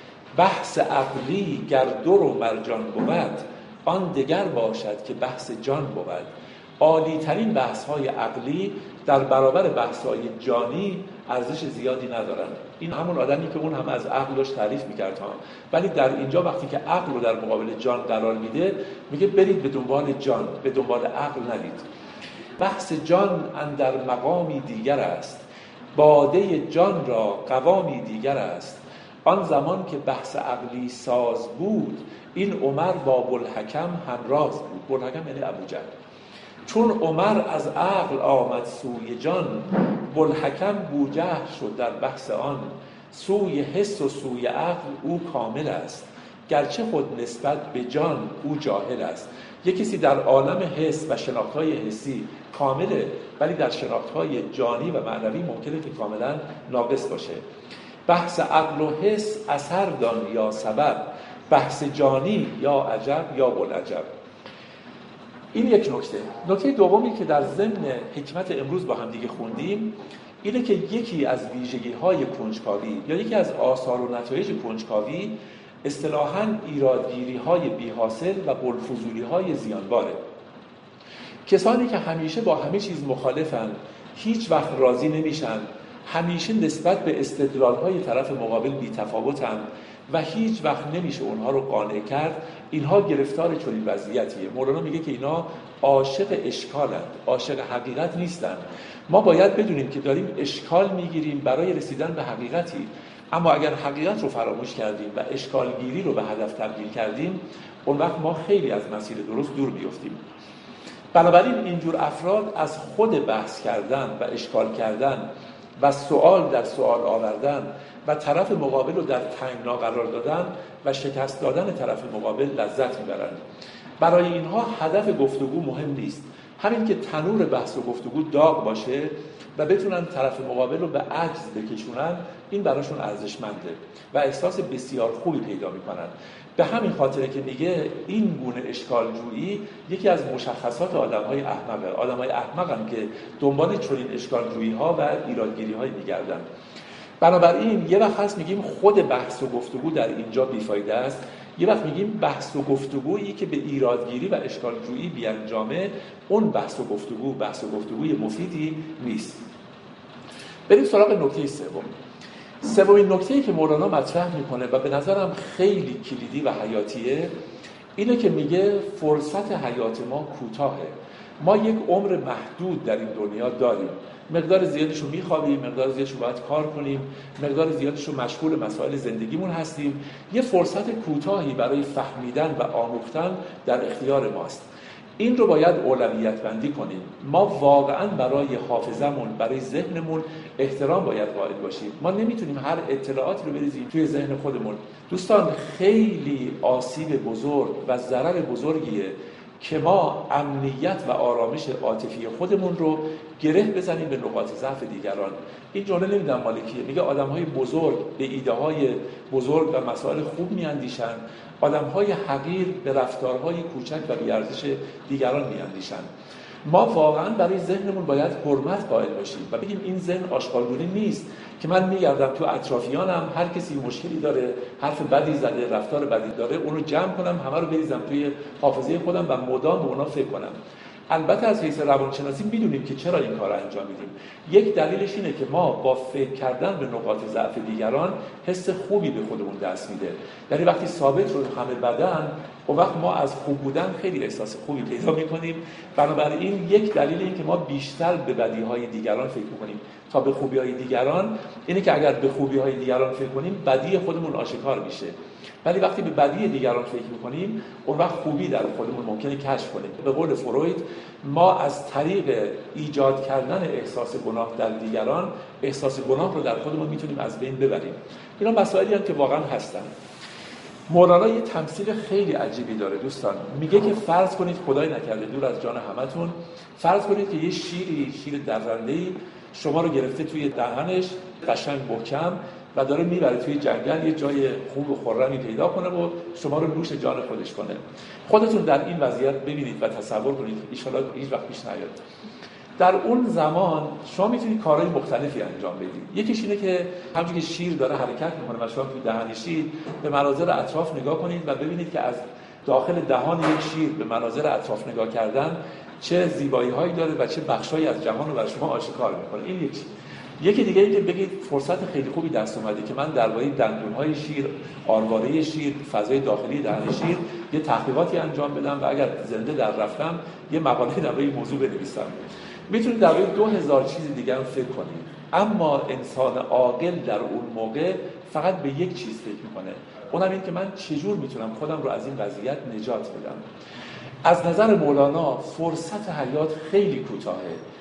A: بحث عقلی گر در و مرجان بود، آن دگر باشد که بحث جان بود. عالی ترین بحث های عقلی در برابر بحث های جانی ارزش زیادی ندارن. این همون آدمی که اون هم از عقلش تعریف میکرد ها، ولی در اینجا وقتی که عقل رو در مقابل جان قرار میده، میگه برید به دنبال جان، به دنبال عقل نرید. بحث جان اندر مقامی دیگر است، باده جان را قوامی دیگر است. آن زمان که بحث عقلی ساز بود، این عمر با بوالحکم همراز بود. بوالحکم یعنی ابوجهل. چون عمر از عقل آمد سوی جان، بوالحکم بوجهل شد در بحث آن. سوی حس و سوی عقل او کامل است، گرچه خود نسبت به جان او جاهل است. یک کسی در عالم حس و شناخت‌های حسی کامله، ولی در شناخت‌های جانی و معنوی ممکنه که کاملا ناقص باشه. بحث عقل و حس اثر دان یا سبب، بحث جانی یا عجب یا بوالعجب. این یک نکته. نکته دومی که در ضمن حکمت امروز با هم دیگه خوندیم اینه که یکی از ویژگی‌های کنجکاوی یا یکی از آثار و نتایج کنجکاوی اصطلاحاً ایرادگیری‌های بی‌حاصل و بوالفضولی‌های زیانباره. کسانی که همیشه با همه چیز مخالفن، هیچ وقت راضی نمیشن، همیشه نسبت به استدلال‌های طرف مقابل بی‌تفاوتن و هیچ وقت نمیشه اونها رو قانع کرد، اینها گرفتار چنین وضعیتیه. مولانا میگه که اینا عاشق اشکالند، عاشق حقیقت نیستن. ما باید بدونیم که داریم اشکال میگیریم برای رسیدن به حقیقتی، اما اگر حقیقت رو فراموش کردیم و اشکالگیری رو به هدف تبدیل کردیم، اون وقت ما خیلی از مسیر درست دور میافتیم. بنابراین اینجور افراد از خود بحث کردن و اشکال کردن و سوال در سوال آوردن و طرف مقابل رو در تنگنا قرار دادن و شکست دادن طرف مقابل لذت میبرن. برای اینها هدف گفتگو مهم نیست، همین که تنور بحث و گفتگو داغ باشه و بتونن طرف مقابل رو به عجز بکشونن، این براشون ارزشمنده و احساس بسیار خوبی پیدا میکنن. به همین خاطره که میگه این گونه اشکالجویی یکی از مشخصات آدم‌های احمقه. آدم‌های احمقن که دنبال چنین اشکالجویی‌ها و ایرادگیری‌های می‌گردن. بنابراین یه وقت هست میگیم خود بحث و گفتگو در اینجا بیفایده است، یه وقت میگیم بحث و گفتگویی که به ایرادگیری و اشکالجویی بیانجامه، اون بحث و گفتگو بحث و گفتگوی مفیدی نیست. بریم سراغ نکته سوم. سومین نکته‌ای که مولانا مطرح میکنه و به نظرم خیلی کلیدی و حیاتیه، اینه که میگه فرصت حیات ما کوتاهه. ما یک عمر محدود در این دنیا داریم. مقدار زیادش رو میخوابیم، مقدار زیادش رو باید کار کنیم، مقدار زیادش رو مشغول مسائل زندگیمون هستیم. یه فرصت کوتاهی برای فهمیدن و آموختن در اختیار ماست. این رو باید اولویت بندی کنیم. ما واقعاً برای حافظمون، برای ذهنمون احترام باید قائل باشیم. ما نمیتونیم هر اطلاعاتی رو بریزیم توی ذهن خودمون. دوستان، خیلی آسیب بزرگ و ضرر بزرگیه که ما امنیت و آرامش عاطفی خودمون رو گره بزنیم به نقاط ضعف دیگران. این جمله نمیدونم مال کیه، میگه آدم‌های بزرگ به ایده‌های بزرگ و مسائل خوب میاندیشن، آدم‌های حقیر به رفتارهای کوچک و بی‌ارزش دیگران میاندیشن. ما واقعا برای ذهنمون باید حرمت قائل باشیم و بگیم این ذهن آشغالگونه نیست که من میگردم تو اطرافیانم هر کسی مشکلی داره، حرف بدی زده، رفتار بدی داره، اونو جمع کنم، همه رو بریزم توی حافظه خودم و مدام به اونا فکر کنم. البته از حیث روانشناسی میدونیم که چرا این کار رو انجام میدیم. یک دلیلش اینه که ما با فکر کردن به نقاط ضعف دیگران حس خوبی به خودمون دست میده. یعنی وقتی ثابت رو همه بدن، اون وقت ما از خوب بودن خیلی احساس خوبی پیدا میکنیم. بنابراین یک دلیل این که ما بیشتر به بدیهای دیگران فکر میکنیم تا به خوبیهای دیگران اینه که اگر به خوبیهای دیگران فکر کنیم بدی خودمون آشکار میشه، ولی وقتی به بدی دیگران فکر میکنیم اون وقت خوبی در خودمون ممکنه کشف کنیم. به قول فروید ما از طریق ایجاد کردن احساس گناه در دیگران احساس گناه رو در خودمون میتونیم از بین ببریم. اینا مسائلی هستند که واقعا هستن. مولانا یه تمثیل خیلی عجیبی داره دوستان. میگه که فرض کنید خدای نکرده دور از جان همتون، فرض کنید که یه شیری شیر درنده‌ای شما رو گرفته توی دهنش قشنگ محکم و داره میبره توی جنگل، یه جای خوب و خرمی پیدا کنه و شما رو نوش جان خودش کنه. خودتون در این وضعیت ببینید و تصور کنید، ان شاءالله هیچ وقت پیش نیاد. در اون زمان شما میتونید کارهای مختلفی انجام بدید. یکیش اینه که همونجوری که شیر داره حرکت میکنه و شما توی دهن شیر به مناظر اطراف نگاه کنید و ببینید که از داخل دهان یک شیر به مناظر اطراف نگاه کردن چه زیبایی‌هایی داره و چه بخشایی از جهان رو برای شما آشکار میکنه. این یکی. یکی دیگه اینکه بگید فرصت خیلی خوبی دست اومده که من درباره دندون‌های شیر، آرواره شیر، فضای داخلی دهن شیر یه تحقیقاتی انجام بدم و اگر زنده در رفتم یه مقاله درباره این موضوع بنویسم. میتونید درباره دو هزار چیز دیگه هم فکر کنید، اما انسان عاقل در اون موقع فقط به یک چیز فکر میکنه، اونم این که من چجور میتونم خودم رو از این وضعیت نجات بدم. از نظر مولانا فرصت حیات خیلی کوتاهه.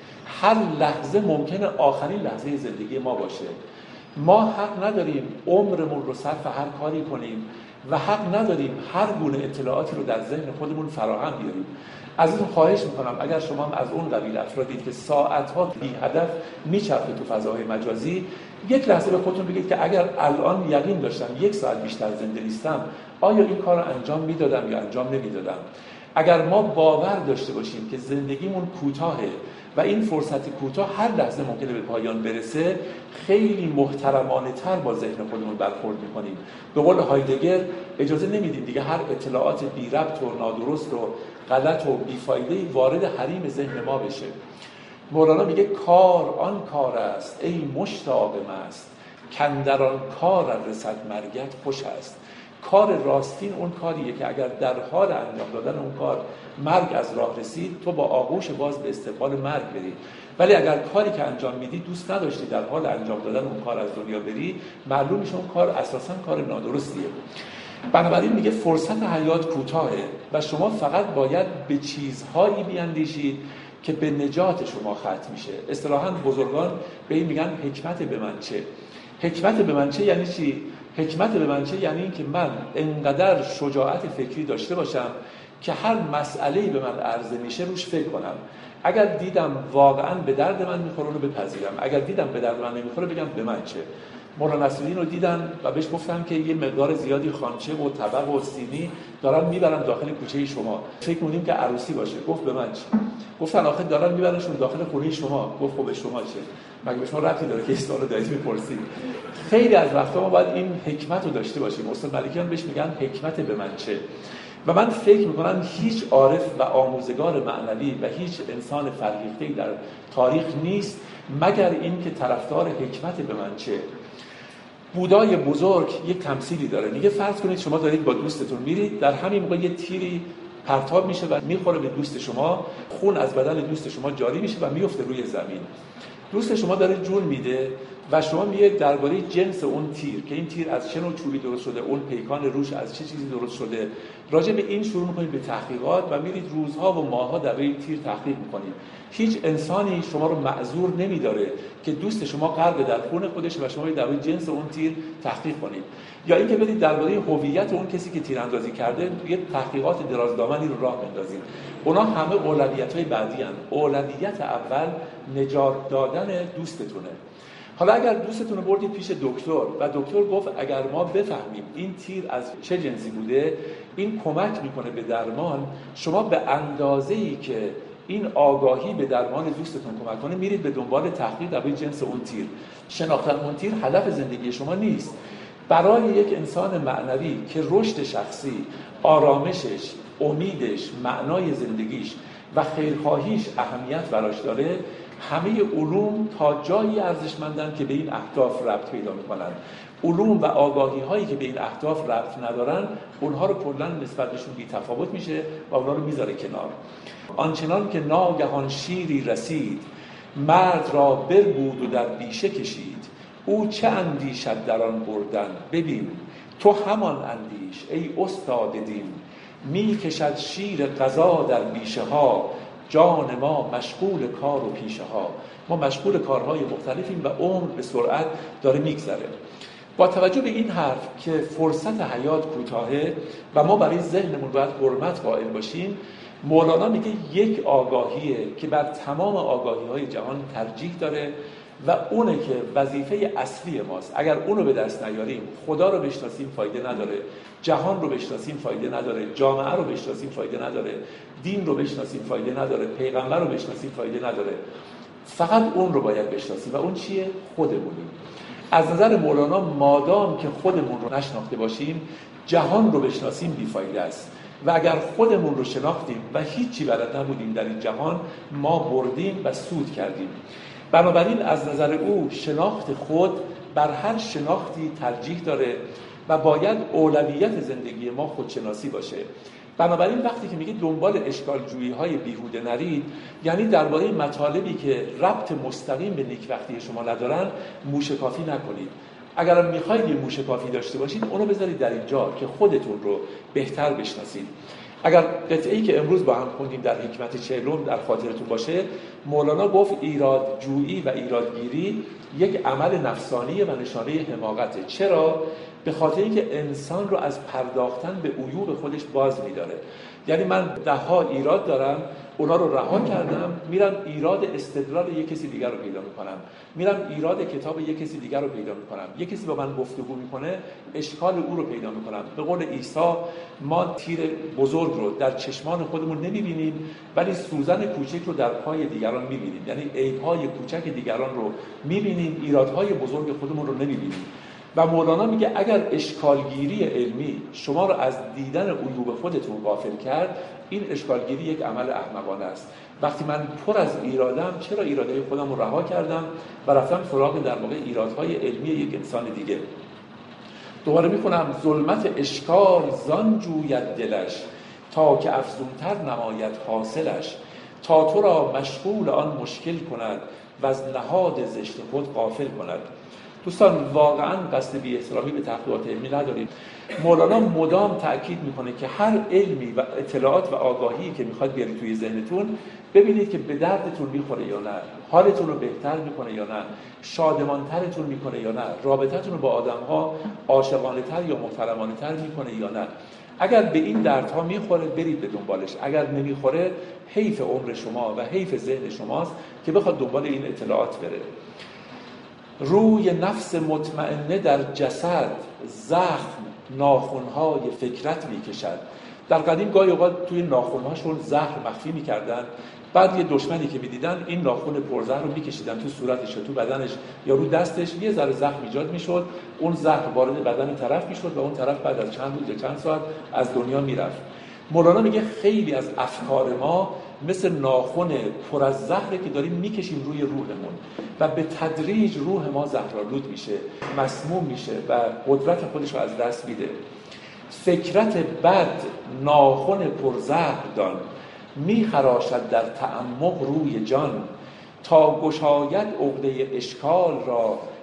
A: هر لحظه ممکنه آخرین لحظه زندگی ما باشه. ما حق نداریم عمرمون رو صرف هر کاری کنیم و حق نداریم هر گونه اطلاعاتی رو در ذهن خودمون فراهم بیاریم. ازتون خواهش میکنم اگر شما هم از اون قبیل افرادید که ساعت‌ها بی هدف میچرخه تو فضاهای مجازی، یک لحظه به خودتون بگید که اگر الان یقین داشتم یک ساعت بیشتر زنده نیستم، آیا این کار رو انجام میدادم یا انجام نمیدادم؟ اگر ما باور داشته باشیم که زندگیمون کوتاهه و این فرصت کوتاه هر لحظه ممکنه به پایان برسه، خیلی محترمانه تر با ذهن خودمون برخورد میکنیم. به قول هایدگر اجازه نمیدیم دیگه هر اطلاعات بی ربط و نادرست و غلط و بیفایده‌ای وارد حریم ذهن ما بشه. مولانا میگه کار آن کار است ای مشتاق مست، کاندر آن کار رسد مرگت خوش است. کار راستین اون کاریه که اگر در حال انجام دادن اون کار مرگ از راه رسید، تو با آغوش باز به استقبال مرگ بری. ولی اگر کاری که انجام میدی دوست نداشتی در حال انجام دادن اون کار از دنیا بری، معلوم میشه اون کار اساساً کار نادرستیه. بنابراین میگه فرصت حیات کوتاهه و شما فقط باید به چیزهایی بیاندیشید که به نجات شما ختم میشه. اصطلاحاً بزرگان به این میگن حکمت به من چه. حکمت به من چه یعنی چی؟ حکمت به من چه یعنی این که من انقدر شجاعت فکری داشته باشم که هر مسئله‌ای به من عرضه میشه روش فکر کنم. اگر دیدم واقعاً به درد من میخوره رو بپذیرم، اگر دیدم به درد من نمیخوره بگم به من چه. مولانا نصرالدین رو دیدن و بهش گفتن که یه مقدار زیادی خوانچه و طبق و سینی دارن میبرن داخل کوچه شما، فکر کنیم که عروسی باشه. گفت به من چه؟ گفتن آخه دارن میبرنشون داخل خونه شما. گفت خب به شما چه؟ مگه به شما ربطی داره که این سوالو دارید میپرسید؟ خیلی از وقتا ما باید این حکمت رو داشته باشیم. استاد ملکیان بهش میگن حکمت به من چه. و من فکر میکنم هیچ عارف و آموزگار معنوی و هیچ انسان فرهیخته‌ای در تاریخ نیست مگر این که طرفدار حکمت به من چه. بودای بزرگ یک تمثیلی داره. میگه فرض کنید شما دارید با دوستتون میرید، در همین موقع یه تیری پرتاب میشه و میخوره به دوست شما، خون از بدن دوست شما جاری میشه و میفته روی زمین. دوست شما داره جون میده و شما میگید درباره جنس اون تیر که این تیر از چه نوع چوبی درست شده، اون پیکان روش از چه چیزی درست شده، راجع به این شروع میکنید به تحقیقات و میرید روزها و ماهها در این تیر تحقیق میکنید. هیچ انسانی شما رو معذور نمیداره که دوست شما غرق در خون خودش و شما درباره جنس اون تیر تحقیق کنید، یا اینکه برید درباره هویت اون کسی که تیراندازی کرده یه تحقیقات درازدامنی رو راه بندازید. اونا همه اولویت‌های بعدی هستند. اولویت اول نجات دادن دوستتونه. حالا اگر دوستتون رو بردید پیش دکتر و دکتر گفت اگر ما بفهمیم این تیر از چه جنسی بوده این کمک میکنه به درمان، شما به اندازه‌ای که این آگاهی به درمان دوستتون کمک کنه میرید به دنبال تحقیق در جنس اون تیر. شناختن اون تیر هدف زندگی شما نیست. برای یک انسان معنوی که رشد شخصی، آرامشش، امیدش، معنای زندگیش و خیرخواهیش اهمیت براش داره، همه علوم تا جایی ارزشمندن که به این اهداف ربط پیدا میکنن. علوم و آگاهی هایی که به این اهداف ربط ندارن اونها رو کلا نسبت بهشون بی تفاوت میشه و اونها رو میذاره کنار. آنچنان که ناگهان شیری رسید، مرد را بربود و در بیشه کشید، او چه اندیشد در آن بردن، ببین تو همان اندیش ای استاد دین، می کشد شیر قضا در بیشه ها، جان ما مشغول کار و پیشه ها. ما مشغول کارهای مختلفیم و عمر به سرعت داره میگذره. با توجه به این حرف که فرصت حیات کوتاهه و ما برای ذهنمون باید حرمت قائل باشیم، مولانا میگه یک آگاهیه که بر تمام آگاهی‌های جهان ترجیح داره و اونه که وظیفه اصلی ماست. اگر اونو به دست نیاریم، خدا رو بشناسیم فایده نداره، جهان رو بشناسیم فایده نداره، جامعه رو بشناسیم فایده نداره، دین رو بشناسیم فایده نداره، پیغمبر رو بشناسیم فایده نداره. فقط اون رو باید بشناسیم و اون چیه؟ خودمونیم. از نظر مولانا مادام که خودمون رو نشناخته باشیم، جهان رو بشناسیم بیفایده است. و اگر خودمون رو شناختیم و هیچی بلد نبودیم در این جهان، ما بردیم و سود کردیم. بنابراین از نظر او شناخت خود بر هر شناختی ترجیح داره و باید اولویت زندگی ما خودشناسی باشه. بنابراین وقتی که میگه دنبال اشکالجویی های بیهوده نرید، یعنی درباره مطالبی که ربط مستقیم به نیکبختی شما ندارن موشکافی نکنید. اگر میخواید یه موشکافی داشته باشید، اونو بذارید در اینجا که خودتون رو بهتر بشناسید. اگر قطعه‌ای که امروز با هم خوندیم در حکمت چهلم در خاطرتون باشه، مولانا گفت ایرادجویی و ایرادگیری یک عمل نفسانی و نشانه حماقته. چرا؟ به خاطر اینکه انسان رو از پرداختن به عیوب خودش باز می‌داره. یعنی من ده ها ایراد دارم، اونا رو رها کردم، میرم ایراد استدلال یک کسی دیگر رو پیدا میکنم، میرم ایراد کتاب یک کسی دیگر رو پیدا میکنم، یک کسی با من گفتگو میکنه، اشکال او رو پیدا میکنم. به قول عیسی ما تیر بزرگ رو در چشمان خودمون نمیبینیم، ولی سوزن کوچک رو در پای دیگران میبینیم. یعنی عیب‌های کوچک دیگران رو میبینیم، ایرادهای بزرگ خودمون رو نمیبینیم. و مولانا میگه اگر اشکالگیری علمی شما رو از دیدن عیوب خودتون غافل کرد، این اشکالگیری یک عمل احمقانه است. وقتی من پر از ایرادم، چرا ایرادهای خودم رو رها کردم و رفتم سراغ در واقع ایرادهای علمی یک انسان دیگه؟ دوباره میخونم: ظلمت اشکال زان جوید دلش، تا که افزونتر نماید حاصلش، تا تو را مشغول آن مشکل کند و از نهاد زشت خود غافل کند. دوستان واقعا قصد بی احترامی به تحقیقات علمی نداریم. مولانا مدام تأکید میکنه که هر علمی و اطلاعات و آگاهی که میخواد بیارید توی ذهنتون، ببینید که به دردتون میخوره یا نه، حالتون رو بهتر میکنه یا نه، شادمانترتون میکنه یا نه، رابطتون رو با آدم‌ها عاشقانه تر یا محترمانه تر میکنه یا نه. اگر به این دردها میخوره برید به دنبالش، اگر نمیخوره حیف عمر شما و حیف ذهن شماست که بخواد دنبال این اطلاعات بره. روی نفس مطمئنه در جسد، زخم ناخن‌های فکرت میکشد. در قدیم گاهی اوقات توی ناخن‌هاشون زهر مخفی میکردن، بعد یه دشمنی که میدیدن این ناخن پرزهر رو میکشیدن تو صورتش، تو بدنش یا رو دستش، یه ذره زخم ایجاد میشد، اون زهر وارد بدن طرف میشد و اون طرف بعد از چند روز یا چند ساعت از دنیا میرفت. مولانا میگه خیلی از افکار ما مثل ناخن پر از زهره که داریم میکشیم روی روحمون و به تدریج روح ما زهرآلود میشه، مسموم میشه و قدرت خودش رو از دست میده. فکرت بد ناخن پر زهر دان، میخراشد در تعمق روی جان، تا گشاید عقده اشکال را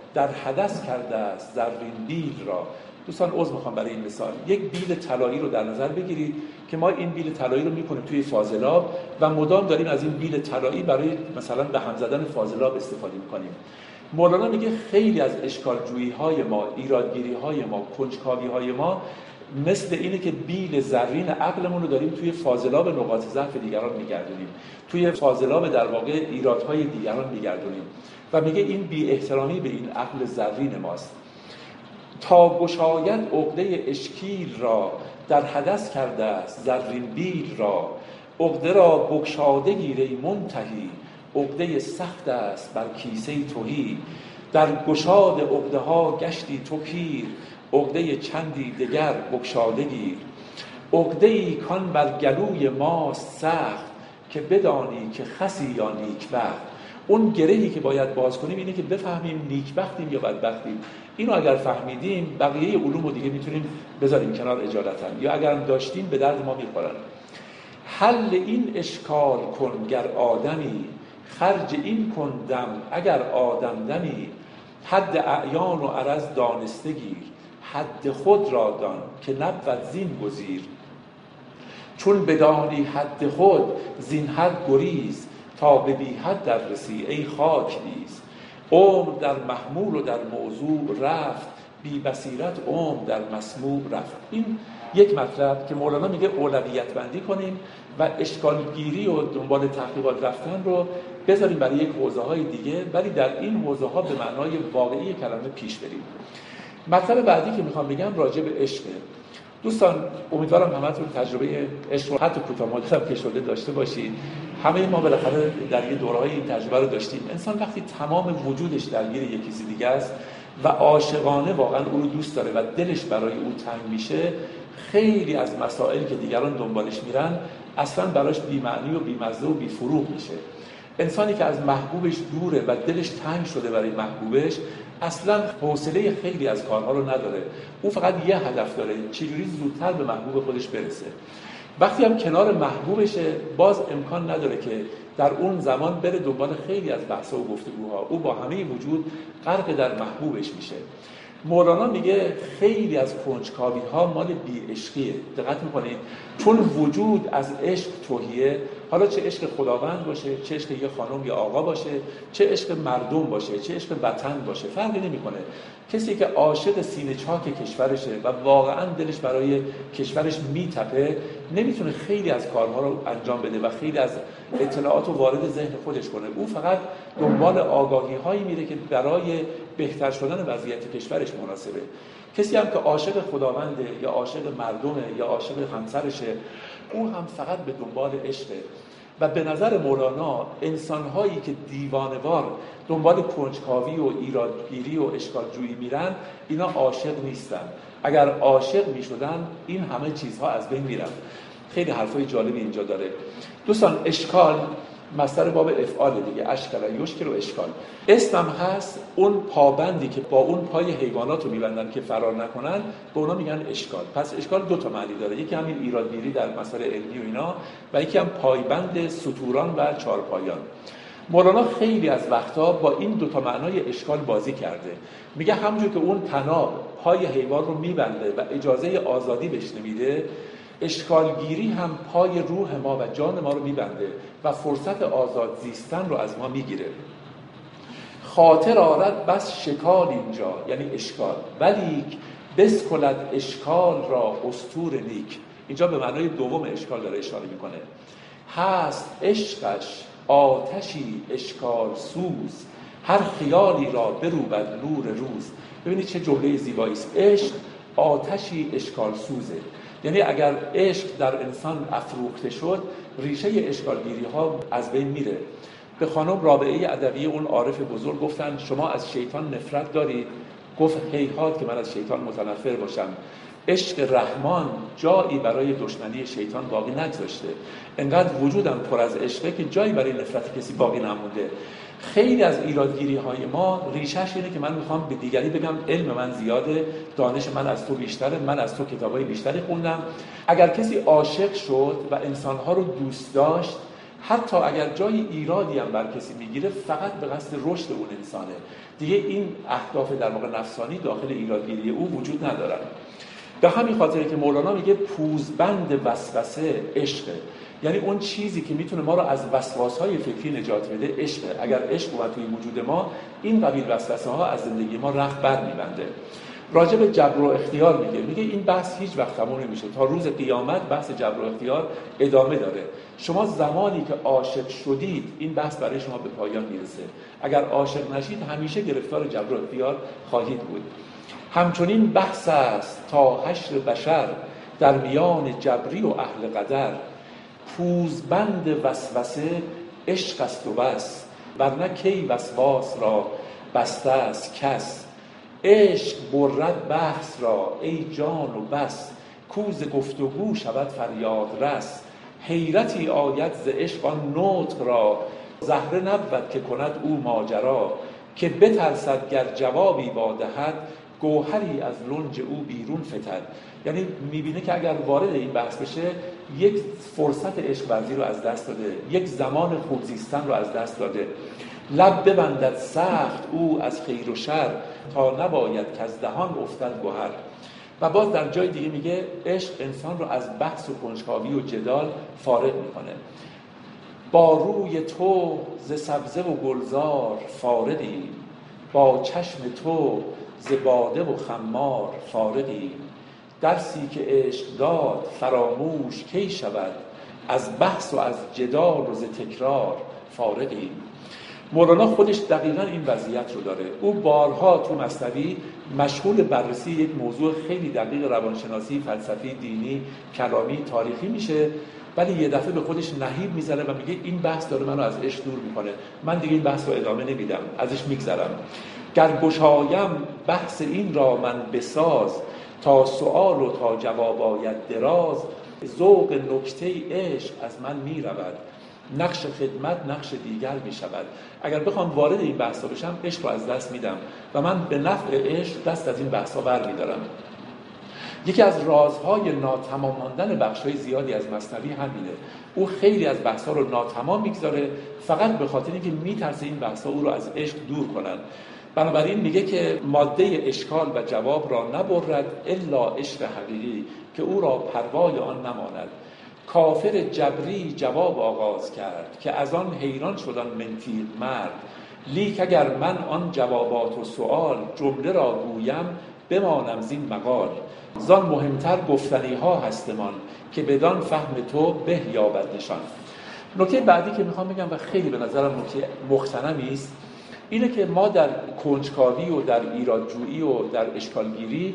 A: در حدث کرده است زرین بیل را. دوستان عذر میخوام برای این مثال، یک بیل طلایی رو در نظر بگیرید که ما این بیل طلایی رو میکنیم توی فاضلاب و مدام داریم از این بیل طلایی برای مثلا به هم زدن فاضلاب استفاده میکنیم. مولانا میگه خیلی از اشکال جویی های ما، ایرادگیری های ما، کنجکاوی های ما مثل اینه که بیل زرین عقلمون رو داریم توی فاضلاب نقاط ضعف دیگران میگردونیم، توی فاضلاب در واقع ایرادهای دیگران میگردونیم و میگه این بی احترامی به این عقل زرین ماست. تا گشاید عقده اشکیل را در حدث کرده است زرین بیل را. عقده را بگشاده گیر ای منتهی، عقده سخت است بر کیسه تهی. در گشاد عقده ها گشتی تو پیر، عقده چندی دگر بگشاده گیر. عقده ای کان بر گلوی ماست سخت، که بدانی که خسی یا نیکبخت. اون گرهی که باید باز کنیم اینه که بفهمیم نیکبختیم یا بدبختیم. اینو اگر فهمیدیم بقیه علوم رو دیگه میتونیم بذاریم کنار اجالتا، یا اگر هم داشتیم به درد ما میخورن. حل این اشکال کن گر آدمی، خرج این کن دم اگر آدم دمی. حد اعیان و عرض دانسته گیر، حد خود را دان که نبود زین گزیر. چون بدانی حد خود زین حد گریز، تا به بی حد در رسی ای خاک نیز. عمر در محمول و در موضوع رفت، بی بصیرت عمر در مسموع رفت. این یک مطلب که مولانا میگه اولویت بندی کنیم و اشکالگیری و دنبال تحقیقات رفتن رو بذاریم برای یک حوزه های دیگه، ولی در این حوزه ها به معنای واقعی کلمه پیش بریم. مطلب بعدی که میخوام بگم راجع به عشقه. دوستان امیدوارم همتون تجربه عشق رو حتی کوتاه مدت هم که شده داشته باشید. همه ما بالاخره در یه دوره‌ای این تجربه رو داشتیم. انسان وقتی تمام وجودش درگیر یک چیز دیگه است و عاشقانه واقعا او رو دوست داره و دلش برای او تنگ میشه، خیلی از مسائلی که دیگران دنبالش میرن اصلا براش بی‌معنی و بی‌مزه و بی‌فروغ میشه. انسانی که از محبوبش دوره و دلش تنگ شده برای محبوبش اصلا حوصله خیلی از کارها رو نداره. او فقط یه هدف داره، چجوری زودتر به محبوب خودش برسه. وقتی هم کنار محبوبشه باز امکان نداره که در اون زمان بره دنبال خیلی از بحث‌ها و گفتگوها. او با همه وجود غرق در محبوبش میشه. مولانا میگه خیلی از کنجکاوی ها مال بی عشقیه. دقت میکنید؟ چون وجود از عشق تهیه، حالا چه عشق خداوند باشه، چه عشق یه خانم یا آقا باشه، چه عشق مردم باشه، چه عشق وطن باشه، فرقی نمیکنه. کسی که عاشق سینه چاک کشورشه و واقعا دلش برای کشورش میتپه، نمیتونه خیلی از کارها رو انجام بده و خیلی از اطلاعات رو وارد ذهن خودش کنه. او فقط دنبال آگاهی هایی میره که برای بهتر شدن وضعیت کشورش مناسبه. کسی هم که عاشق خداونده یا عاشق مردمه یا عاشق همسرشه، او هم فقط به دنبال عشقه. و به نظر مولانا انسان‌هایی که دیوانه‌وار دنبال کنجکاوی و ایرادگیری و اشکالجویی میرن، اینا عاشق نیستن. اگر عاشق میشدن این همه چیزها از بین میرن. خیلی حرفای جالبی اینجا داره. دوستان اشکال مصدر باب افعال دیگه، اشکل یشکل و اشکال. اسمم هست اون پابندی که با اون پای حیوانات رو میبندن که فرار نکنن، به اونا میگن اشکال. پس اشکال دو تا معنی داره، یکی همین ایرادگیری در مسائل علمی و اینا و یکی هم پایبند ستوران و چارپایان. مولانا خیلی از وقتا با این دو تا معنای اشکال بازی کرده. میگه همونجور که اون طناب پای حیوان رو میبنده و اجازه آزادی بهش نمیده، اشکالگیری هم پای روح ما و جان ما رو میبنده و فرصت آزاد زیستن رو از ما میگیره. خاطر آرد بس شکال اینجا، یعنی اشکال، ولیک بسکلد اشکال را استور نیک. اینجا به معنای دوم اشکال داره اشاره میکنه. هست عشقش آتشی اشکال سوز، هر خیالی را بروبد نور روز. ببینید چه جمله زیبایی است. عشق آتشی اشکال سوزه، یعنی اگر عشق در انسان افروخته شد، ریشه اشکالگیری ها از بین میره. به خانم رابعه ادویه اون عارف بزرگ گفتن شما از شیطان نفرت دارید؟ گفت هیهات که من از شیطان متنفر باشم. عشق رحمان جایی برای دشمنی شیطان باقی نگذاشته. انقدر وجودم پر از عشقه که جایی برای نفرت کسی باقی نمونده. خیلی از ایرادگیری های ما ریشه‌اش اینه که من میخوام به دیگری بگم علم من زیاده، دانش من از تو بیشتره، من از تو کتابای بیشتری خوندم. اگر کسی عاشق شد و انسانها رو دوست داشت حتی اگر جای ایرادی هم بر کسی میگیره فقط به قصد رشد اون انسانه، دیگه این اهداف در واقع نفسانی داخل ایرادگیری او وجود ندارن. به همین خاطره که مولانا میگه پوزبند وسوسه عشقه، یعنی اون چیزی که میتونه ما رو از وسواسهای فکری نجات بده عشقه. اگر عشق اومد توی وجود ما، این قبیل وسوسه ها از زندگی ما رخت بر میبنده. راجع به جبر و اختیار میگه میگه این بحث هیچ وقت تموم نمیشه، تا روز قیامت بحث جبر و اختیار ادامه داره. شما زمانی که عاشق شدید این بحث برای شما به پایان میرسه، اگر عاشق نشید همیشه گرفتار جبر و اختیار خواهید بود. همچنین بحث است تا حشر بشر در میان جبری و اهل قدر، پوزبند وسوسه عشق است و بس، ورنه کی وسواس را بسته است کس. عشق برد بحث را ای جان و بس، کوز گفتگو شود فریاد رس. حیرتی آید ز عشق آن نطق را، زهره نبود که کند او ماجرا. که بترسد گر جوابی بادهد، گوهری از لنج او بیرون فتد. یعنی میبینه که اگر وارد این بحث بشه یک فرصت عشق ورزی رو از دست داده، یک زمان خوب زیستن رو از دست داده. لب ببندد سخت او از خیر و شر، تا نباید که از دهان افتد گوهر. و باز در جای دیگه میگه عشق انسان رو از بحث و کنجکاوی و جدال فارغ میکنه. با روی تو ز سبزه و گلزار فارغی، با چشم تو ز باده و خمار فارغی. درسی که عشق داد فراموش کی شود، از بحث و از جدال و ز تکرار فارغی. مولانا خودش دقیقاً این وضعیت رو داره. او بارها تو مثنوی مشغول بررسی یک موضوع خیلی دقیق روانشناسی، فلسفی، دینی، کلامی، تاریخی میشه، ولی یه دفعه به خودش نهیب میزنه و میگه این بحث داره منو از عشق دور میکنه، من دیگه این بحث رو ادامه نمیدم، ازش میگذرم. گر گشایم بحث این را من بساز، تا سؤال و تا جواب آید دراز. ذوق نکته عشق از من میرود، نقش خدمت نقش دیگر می شود. اگر بخوام وارد این بحثا بشم عشق رو از دست میدم و من به نفع عشق دست از این بحثا بر میدارم. یکی از رازهای ناتمام ماندن بخشای زیادی از مثنوی همینه. او خیلی از بحثا رو ناتمام میگذاره فقط به خاطر اینکه میترسه این بحثا او رو از عشق دور کنن. بنابراین میگه که ماده اشکال و جواب را نبرد الا عشق حقیقی، که او را پروای آن نماند. کافر جبری جواب آغاز کرد، که از آن حیران شدن منطیق مرد. لیک اگر من آن جوابات و سؤال، جمله را گویم بمانم زین مقال. زان مهمتر گفتنی ها هستمان، که بدان فهم تو به یابد نشان. نکته بعدی که میخوام بگم و خیلی به نظرم نکته مغتنمی است، اینه که ما در کنجکاوی و در ایرادجویی و در اشکالگیری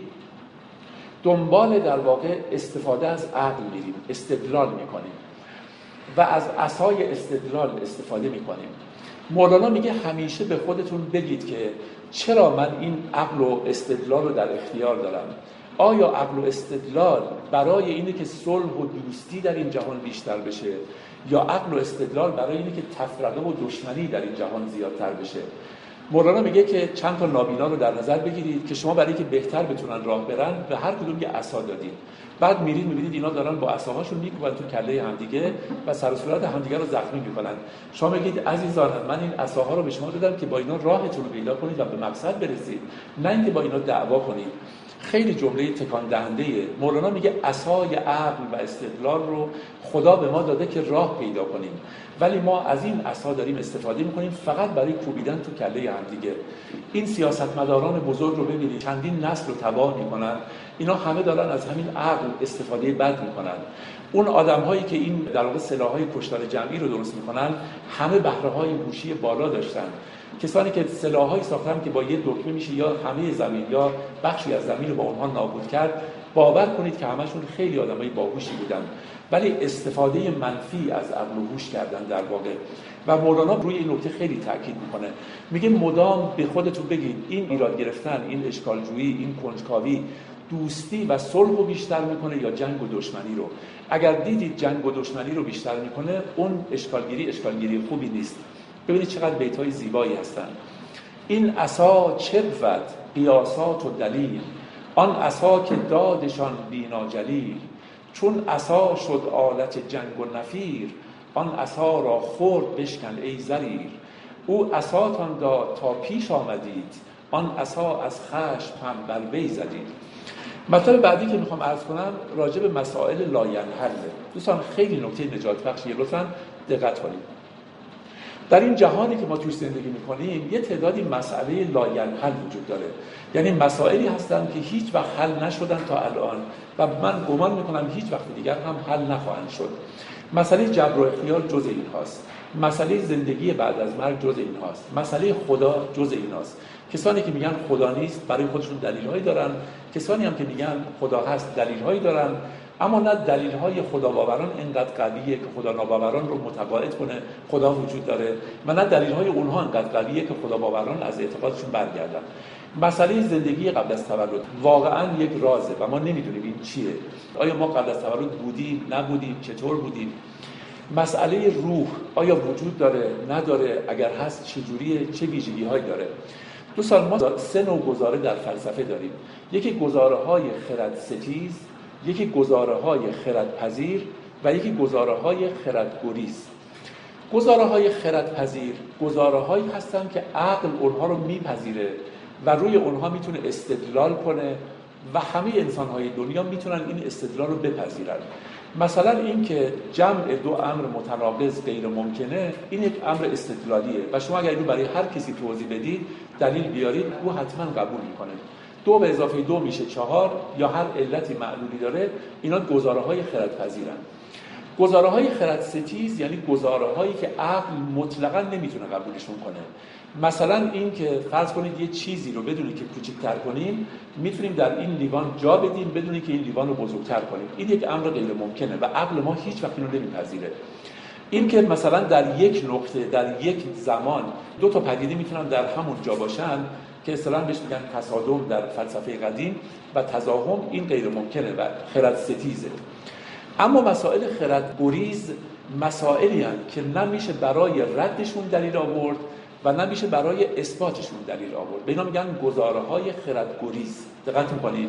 A: دنبال در واقع استفاده از عقل میریم، استدلال میکنیم و از عصای استدلال استفاده میکنیم. مولانا میگه همیشه به خودتون بگید که چرا من این عقل و استدلال رو در اختیار دارم. آیا عقل و استدلال برای اینه که صلح و دوستی در این جهان بیشتر بشه، یا عقل و استدلال برای اینه که تفرقه و دشمنی در این جهان زیادتر بشه؟ مولانا میگه که چند تا نابینا رو در نظر بگیرید که شما برای اینکه بهتر بتونن راه برن به هر کدوم یه عصا دادید، بعد میرید میبینید اینا دارن با عصاهاشون میکوبن تو کله همدیگه و سر و صورت همدیگه رو زخمی میکنن. شما میگید عزیزان من این عصاها رو به شما دادم که با اینا راهتون رو پیدا کنید و به مقصد برسید، نه اینکه با اینا دعوا کنید. خیلی جمله تکان دهنده‌ایه. مولانا میگه عصای عقل و استدلال رو خدا به ما داده که راه پیدا کنیم، ولی ما از این عصا داریم استفاده میکنیم فقط برای کوبیدن تو کله همدیگه. این سیاستمداران بزرگ رو ببینید چندین نسل رو تباه میکنن، اینا همه دارن از همین عقل استفاده بد میکنن. اون آدم‌هایی که این در واقع سلاح‌های کشتار جمعی رو درست میکنن همه بهره‌های هوشی بالا داشتن. کسانی که سلاح‌هایی ساختن که با یه دکمه میشه یا همه زمین یا بخشی از زمین رو با اونها نابود کرد، باور کنید که همشون خیلی آدمای باهوشی بودن، ولی استفاده منفی از عقل و هوش کردن در واقع. و مولانا روی این نکته خیلی تاکید میکنه، میگه مدام به خودتون بگید این ایراد گرفتن، این اشکالجویی، این کنجکاوی دوستی و صلح رو بیشتر میکنه یا جنگ و دشمنی رو؟ اگر دیدید جنگ و دشمنی رو بیشتر میکنه اون اشکالگیری اشکالگیری خوبی نیست. ببینید چقدر بیت‌های زیبایی هستن. این عصا چه بود قیاسات و دلیل، آن عصا که دادشان بینا جلیل. چون عصا شد آلت جنگ و نفیر، آن عصا را خورد بشکن ای زریر. او عصاتان داد تا پیش آمدید، آن عصا از خشم هم بر وی زدید. مطلب بعدی که میخوام عرض کنم راجع به مسائل لاینحله. دوستان خیلی نکته نجات بخشیه، لطفاً دقت کنید. در این جهانی که ما توش زندگی میکنیم یه تعدادی مسئله لاینحل وجود داره، یعنی مسائلی هستن که هیچ وقت حل نشدن تا الان و من گمان میکنم هیچ وقت دیگر هم حل نخواهند شد. مسئله جبر و اختیار جز این هاست، مسئله زندگی بعد از مرگ جز این هاست، مسئله خدا جز این هاست. کسانی که میگن خدا نیست برای خودشون دلیل‌هایی دارن، کسانی هم که میگن خدا هست دلیل‌هایی دارن، اما نه دلیل‌های خدا باوران اینقدر قویه که خدا ناباوران رو متقاعد کنه خدا وجود داره و نه دلیل‌های اونها اینقدر قویه که خدا باوران از اعتقادشون برگردن. مسئله زندگی قبل از تولد واقعاً یک رازه و ما نمیدونیم این چیه. آیا ما قبل از تولد بودیم، نبودیم، چطور بودیم؟ مسئله روح آیا وجود داره، نداره؟ اگر هست چجوریه، چه ویژگی‌هایی داره؟ دوستان ما سه نوع گزاره در فلسفه داریم. یکی گزاره‌های خردستیز، یکی گزاره‌های خردپذیر و یکی گزاره‌های خردگریز. گزاره‌های خردپذیر گزاره‌هایی هستن که عقل اونها رو میپذیره و روی اونها میتونه استدلال کنه و همه انسان‌های دنیا میتونن این استدلال رو بپذیرن. مثلا این که جمع دو امر متناقض غیر ممکنه، این یک امر استدلالیه و شما اگر اینو برای هر کسی توضیح بدید، دلیل بیارید، او حتما قبول میکنه. دو به اضافه دو میشه چهار یا هر علتی معلولی داره، اینا گزاره‌های خردپذیرن. گزاره‌های خردستیز یعنی گزاره‌هایی که عقل مطلقاً نمیتونه قبولشون کنه. مثلا این که فرض کنید یه چیزی رو بدونی که کوچکتر کنیم میتونیم در این لیوان جا بدیم بدونی که این لیوان رو بزرگتر کنیم. این یک امر غیر ممکنه و عقل ما هیچ وقت اینو نمیپذیره. این که مثلا در یک نقطه در یک زمان دو تا پدیده میتونن در همون جا باشن که اصطلاحاً بهش میگن تصادم در فلسفه قدیم و تزاحم، این غیر ممکنه و خردستیزه. اما مسائل خردگریز مسائلی هستند که نمیشه برای ردشون دلیل آورد و نمیشه برای اثباتشون دلیل آورد. به اینا میگن گزاره‌های خردگریز. دقت می‌کنید؟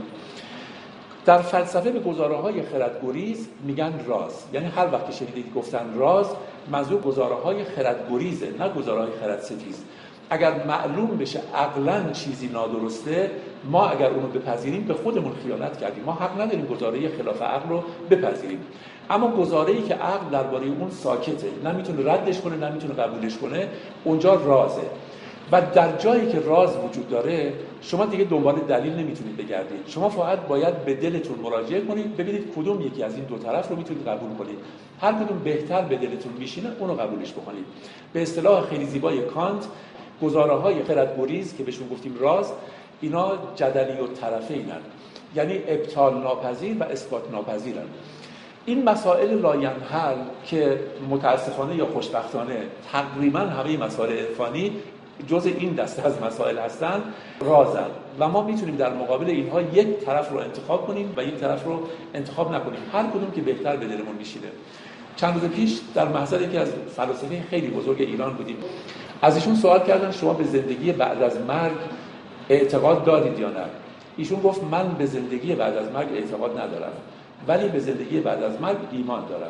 A: در فلسفه به گزاره‌های خردگریز میگن راز. یعنی هر وقت که شنیدید گفتن راز، منظور گزاره‌های خردگریزه، نه گزاره‌های خردستیز. اگر معلوم بشه عقلاً چیزی نادرسته، ما اگر اونو بپذیریم به خودمون خیانت کردیم. ما حق نداریم گزاره خلاف عقل رو بپذیریم. اما گزاره‌ای که عقل درباره اون ساکته، نمیتونه ردش کنه، نمیتونه قبولش کنه، اونجا رازه. و در جایی که راز وجود داره، شما دیگه دنبال دلیل نمیتونید بگردید. شما فقط باید به دلتون مراجعه کنید، ببینید کدوم یکی از این دو طرف رو میتونید قبول کنید. هر کدوم بهتر به دلتون میشینه، اونو قبولش بکنید. به اصطلاح خیلی زیبای کانت، گزاره‌های خردگریز که بهشون گفتیم راز، اینا جدلی و طرفینن، یعنی ابطال ناپذیر و اثبات ناپذیرن. این مسائل لاینحل که متاسفانه یا خوشبختانه تقریبا همه مسائل عرفانی جز این دسته از مسائل هستن، رازن و ما میتونیم در مقابل اینها یک طرف رو انتخاب کنیم و یک طرف رو انتخاب نکنیم، هر کدوم که بهتر به دلمون میشینه. چند روز پیش در محضر یکی از فلاسفه خیلی بزرگ ایران بودیم. از ایشون سوال کردن شما به زندگی بعد از مرگ اعتقاد دارید یا نه؟ ایشون گفت من به زندگی بعد از مرگ اعتقاد ندارم، ولی به زندگی بعد از مرگ ایمان دارم.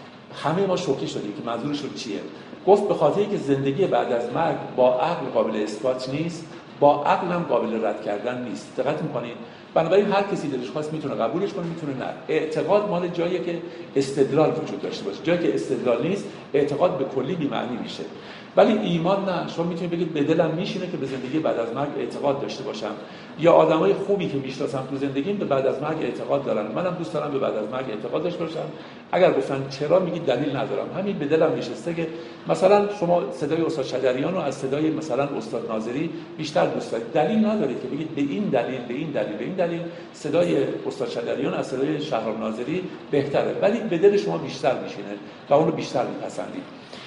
A: همه ما شوکه شدیم که منظورشون چیه. گفت به خاطری که زندگی بعد از مرگ با عقل قابل اثبات نیست، با عقل هم قابل رد کردن نیست. دقت می‌کنید؟ بنابراین هر کسی دلش خواست میتونه قبولش کنه، میتونه نه. اعتقاد مال جاییه که استدلال وجود داشته باشه. جایی که استدلال نیست، اعتقاد به کلی بی معنی میشه. ولی ایمان نه. شما میتونید بگید به دلم میشینه که به زندگی بعد از مرگ اعتقاد داشته باشم، یا آدمای خوبی که میشناسم تو زندگیم به بعد از مرگ اعتقاد دارن، منم دوست دارم به بعد از مرگ اعتقاد داشته باشم. اگر گفتن چرا، میگید دلیل ندارم، همین به دلم نشسته که مثلا شما صدای استاد شجریان رو از صدای مثلا استاد ناظری بیشتر دوست دارید. دلیل ندارید که بگید به این دلیل به این دلیل به این دلیل صدای استاد شجریان از صدای شهرام ناظری بهتره، ولی به دل شما بیشتر میشینه و اون رو بیشتر میپسندید.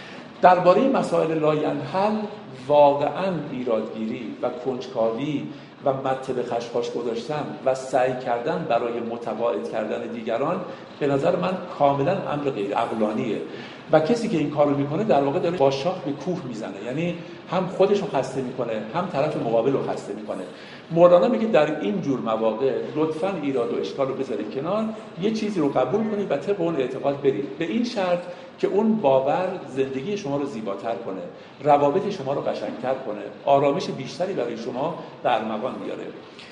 A: درباره مسائل لاینحل واقعاً ایرادگیری و کنجکاوی و مته به خشخاش گذاشتن و سعی کردن برای متقاعد کردن دیگران به نظر من کاملا امر غیر عقلانیه. و کسی که این کارو میکنه در واقع داره با شاخ به کوه میزنه، یعنی هم خودش رو خسته میکنه هم طرف مقابل رو خسته میکنه. مولانا میگه در این جور مواقع لطفاً ایراد و اشکال رو بذارید کنار، یه چیزی رو قبول کنید و طبق اون اعتقاد برید، به این شرط که اون باور زندگی شما رو زیباتر کنه، روابط شما رو قشنگتر کنه، آرامش بیشتری برای شما در مقام بیاره.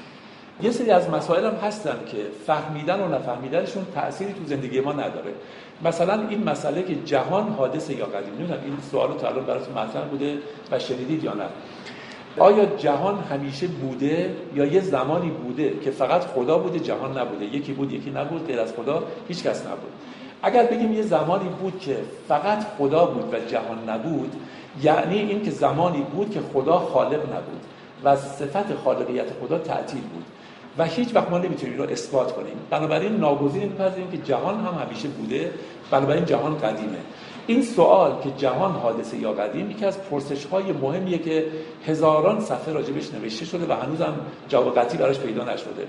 A: یه سری از مسائل هم هستن که فهمیدن و نفهمیدنشون تأثیری تو زندگی ما نداره. مثلا این مسئله که جهان حادثه یا قدیم، نمیدونم این سوال تا الان براتون مطرح بوده و شنیدید یا نه. آیا جهان همیشه بوده یا یه زمانی بوده که فقط خدا بوده جهان نبوده، یکی بود یکی نبود، غیر از خدا هیچ کس نبود؟ اگر بگیم یه زمانی بود که فقط خدا بود و جهان نبود، یعنی این که زمانی بود که خدا خالق نبود و صفت خالقیت خدا تعطیل بود و هیچ وقت ما نمیتونیم رو اثبات کنیم. بنابراین ناگزیر می‌پذیریم که جهان هم همیشه بوده، بنابراین جهان قدیمه. این سوال که جهان حادثه یا قدیم یکی از پرسش‌های مهمیه که هزاران صفحه راجبش نوشته شده و هنوزم جواب قطعی براش پیدا نشده.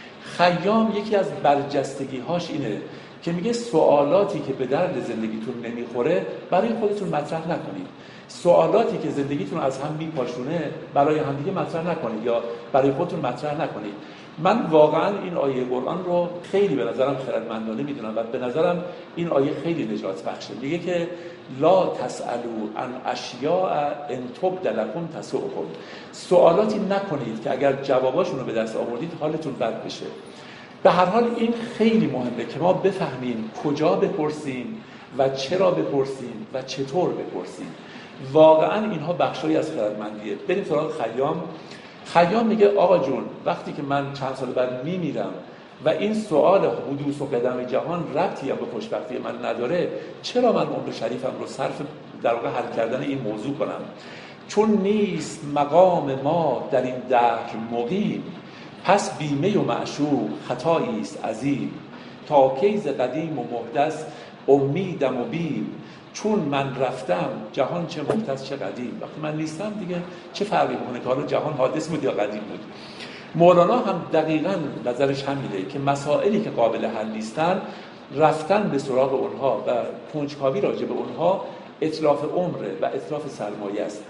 A: خیام یکی از برجستگی‌هاش اینه که میگه سوالاتی که به درد زندگیتون نمیخوره برای خودتون مطرح نکنید. سوالاتی که زندگیتون از هم میپاشونه برای همدیگه مطرح نکنید یا برای خودتون مطرح نکنید. من واقعا این آیه قرآن رو خیلی به نظرم خردمندانه میدونم و به نظرم این آیه خیلی نجات بخشه. میگه که لا تسألوا عن اشیاء ان تبد لکم تسؤکم. سوالاتی نکنید که اگر جواباشون رو به دست آوردید حالتون بد بشه. به هر حال این خیلی مهمه که ما بفهمیم کجا بپرسیم و چرا بپرسیم و چطور بپرسیم. واقعا اینها بخشایی از خردمندیه. بریم سراغ خیام. خیام میگه آقا جون، وقتی که من چند سال بعد میمیرم و این سوال حدوث و قدم جهان ربطی هم به خوشبختی من نداره، چرا من عمر شریفم رو صرف در واقع حل کردن این موضوع کنم؟ چون نیست مقام ما در این دهر مقیم، پس بیمه و معشوق خطایی است عظیم. تا کیز قدیم و محدث امیدم و بیم، چون من رفتم جهان چه محدث چه قدیم. وقتی من نیستم دیگه چه فرقی میکنه که حالا جهان حادث بود یا قدیم بود. مولانا هم دقیقاً نظرش همینه که مسائلی که قابل حل نیستن رفتن به سراغ اونها و کنجکاوی راجع به اونها اتلاف عمره و اتلاف سرمایه است.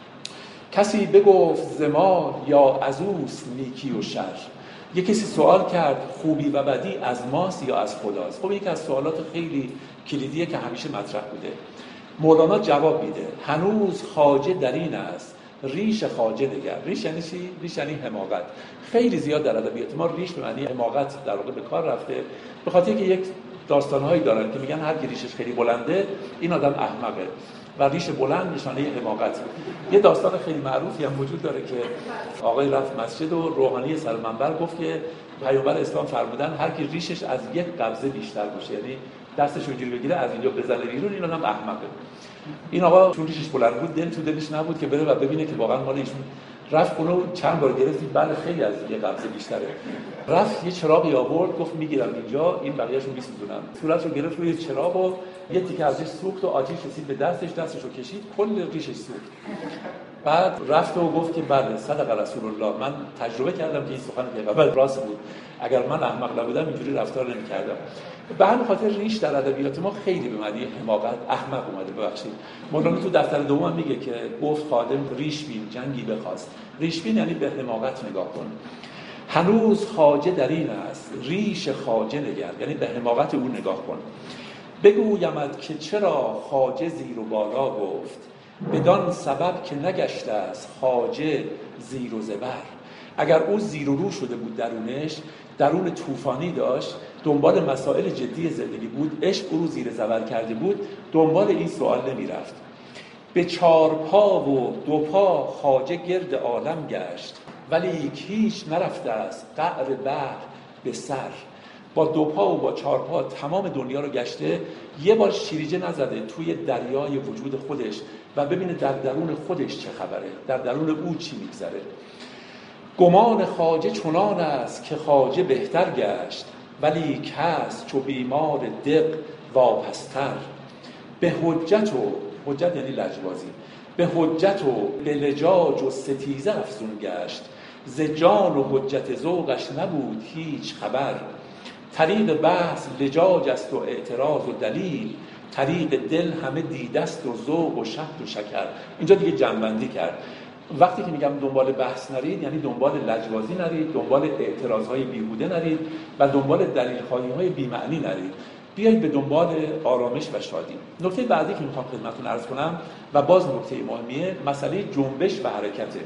A: کسی بگفت زما یا از اوست نیکی و شر. یک کسی سوال کرد خوبی و بدی از ماست یا از خداست. خب یکی از سوالات خیلی کلیدیه که همیشه مطرح بوده. مولانا جواب میده هنوز خواجه در این است ریش خواجه نگر. ریش یعنی چی؟ ریش یعنی حماقت. خیلی زیاد در ادبیات ما ریش به معنی حماقت در واقع به کار رفته، به خاطر که یک داستانهایی دارن که میگن هر کی ریشش خیلی بلنده این آدم احمقه و ریش بلند نشانه حماقت. یه داستان خیلی معروفی هم وجود داره که آقای رفت مسجد و روحانی سر منبر گفت که پیامبر اسلام فرمودن هر کی ریشش از یک قبضه بیشتر باشه، یعنی دستش رو اینجوری بگیره از اینجا بزنه بیرون، این آدم احمقه. این آقا چون ریشش بلند بود دل تو دلش نبود که بره و ببینه که واقعا مال ایشون. رفت اونو چند بار گرفت، بله خیلی از یه قبضه بیشتره. رفت یه چراغی آورد گفت میگیرم اینجا این بقیه‌شو میسوزونم. صورتشو گرفت روی چراغ و یه تیکه ازش سوخت و آتیش رسید به دستش، دستشو کشید کل ریشش سوخت. بعد رفت و گفت که بله صدق رسول الله، من تجربه کردم که این سخن پیغمبر راست بود، اگر من احمق نبودم اینجوری رفتار نمی‌کردم. به همین خاطر ریش در ادبیات ما خیلی به معنی حماقت احمق اومده. ببخشید مولانا تو دفتر دوم میگه که گفت خادم ریش بین جنگی بخواست. ریش بین یعنی به حماقت نگاه کن. هنوز خواجه در این است ریش خواجه نگر، یعنی به حماقت او نگاه کن. بگویمت که چرا خواجه زیر و بالا گفت، بدان سبب که نگشته است خواجه زیر و زبر. اگر او زیر و رو شده بود درونش، درون طوفانی داشت، دنبال مسائل جدی زندگی بود، عشق او رو زیر زبر کرده بود، دنبال این سوال نمی رفت. به چار پا و دو پا خواجه گرد عالم گشت، ولی هیچ نرفته است قعر بحر به سر. با دو پا و با چهار پا تمام دنیا رو گشته، یه بار شیریجه نزده توی دریای وجود خودش و ببینه در درون خودش چه خبره، در درون او چی میگذره. گمان خواجه چنان است که خواجه بهتر گشت، ولی کس چو بیمار دق واپستر. به حجت و حجت یعنی لجبازی، به حجت و به لجاج و ستیزه افزون گشت، ز جان و حجت ذوقش نبود هیچ خبر. طریق بحث لجاج است و اعتراض و دلیل، طریق دل همه دیدست و ذوق و شهد و شکر. اینجا دیگه جنبندی کرد. وقتی که میگم دنبال بحث نرید، یعنی دنبال لجبازی نرید، دنبال اعتراضهای بیهوده نرید و دنبال دلیل‌خواهی‌های بی‌معنی نرید. بیایید به دنبال آرامش و شادی. نکته بعدی که میخوام خدمتتون عرض کنم و باز نکته مهمیه، مسئله جنبش و حرکته.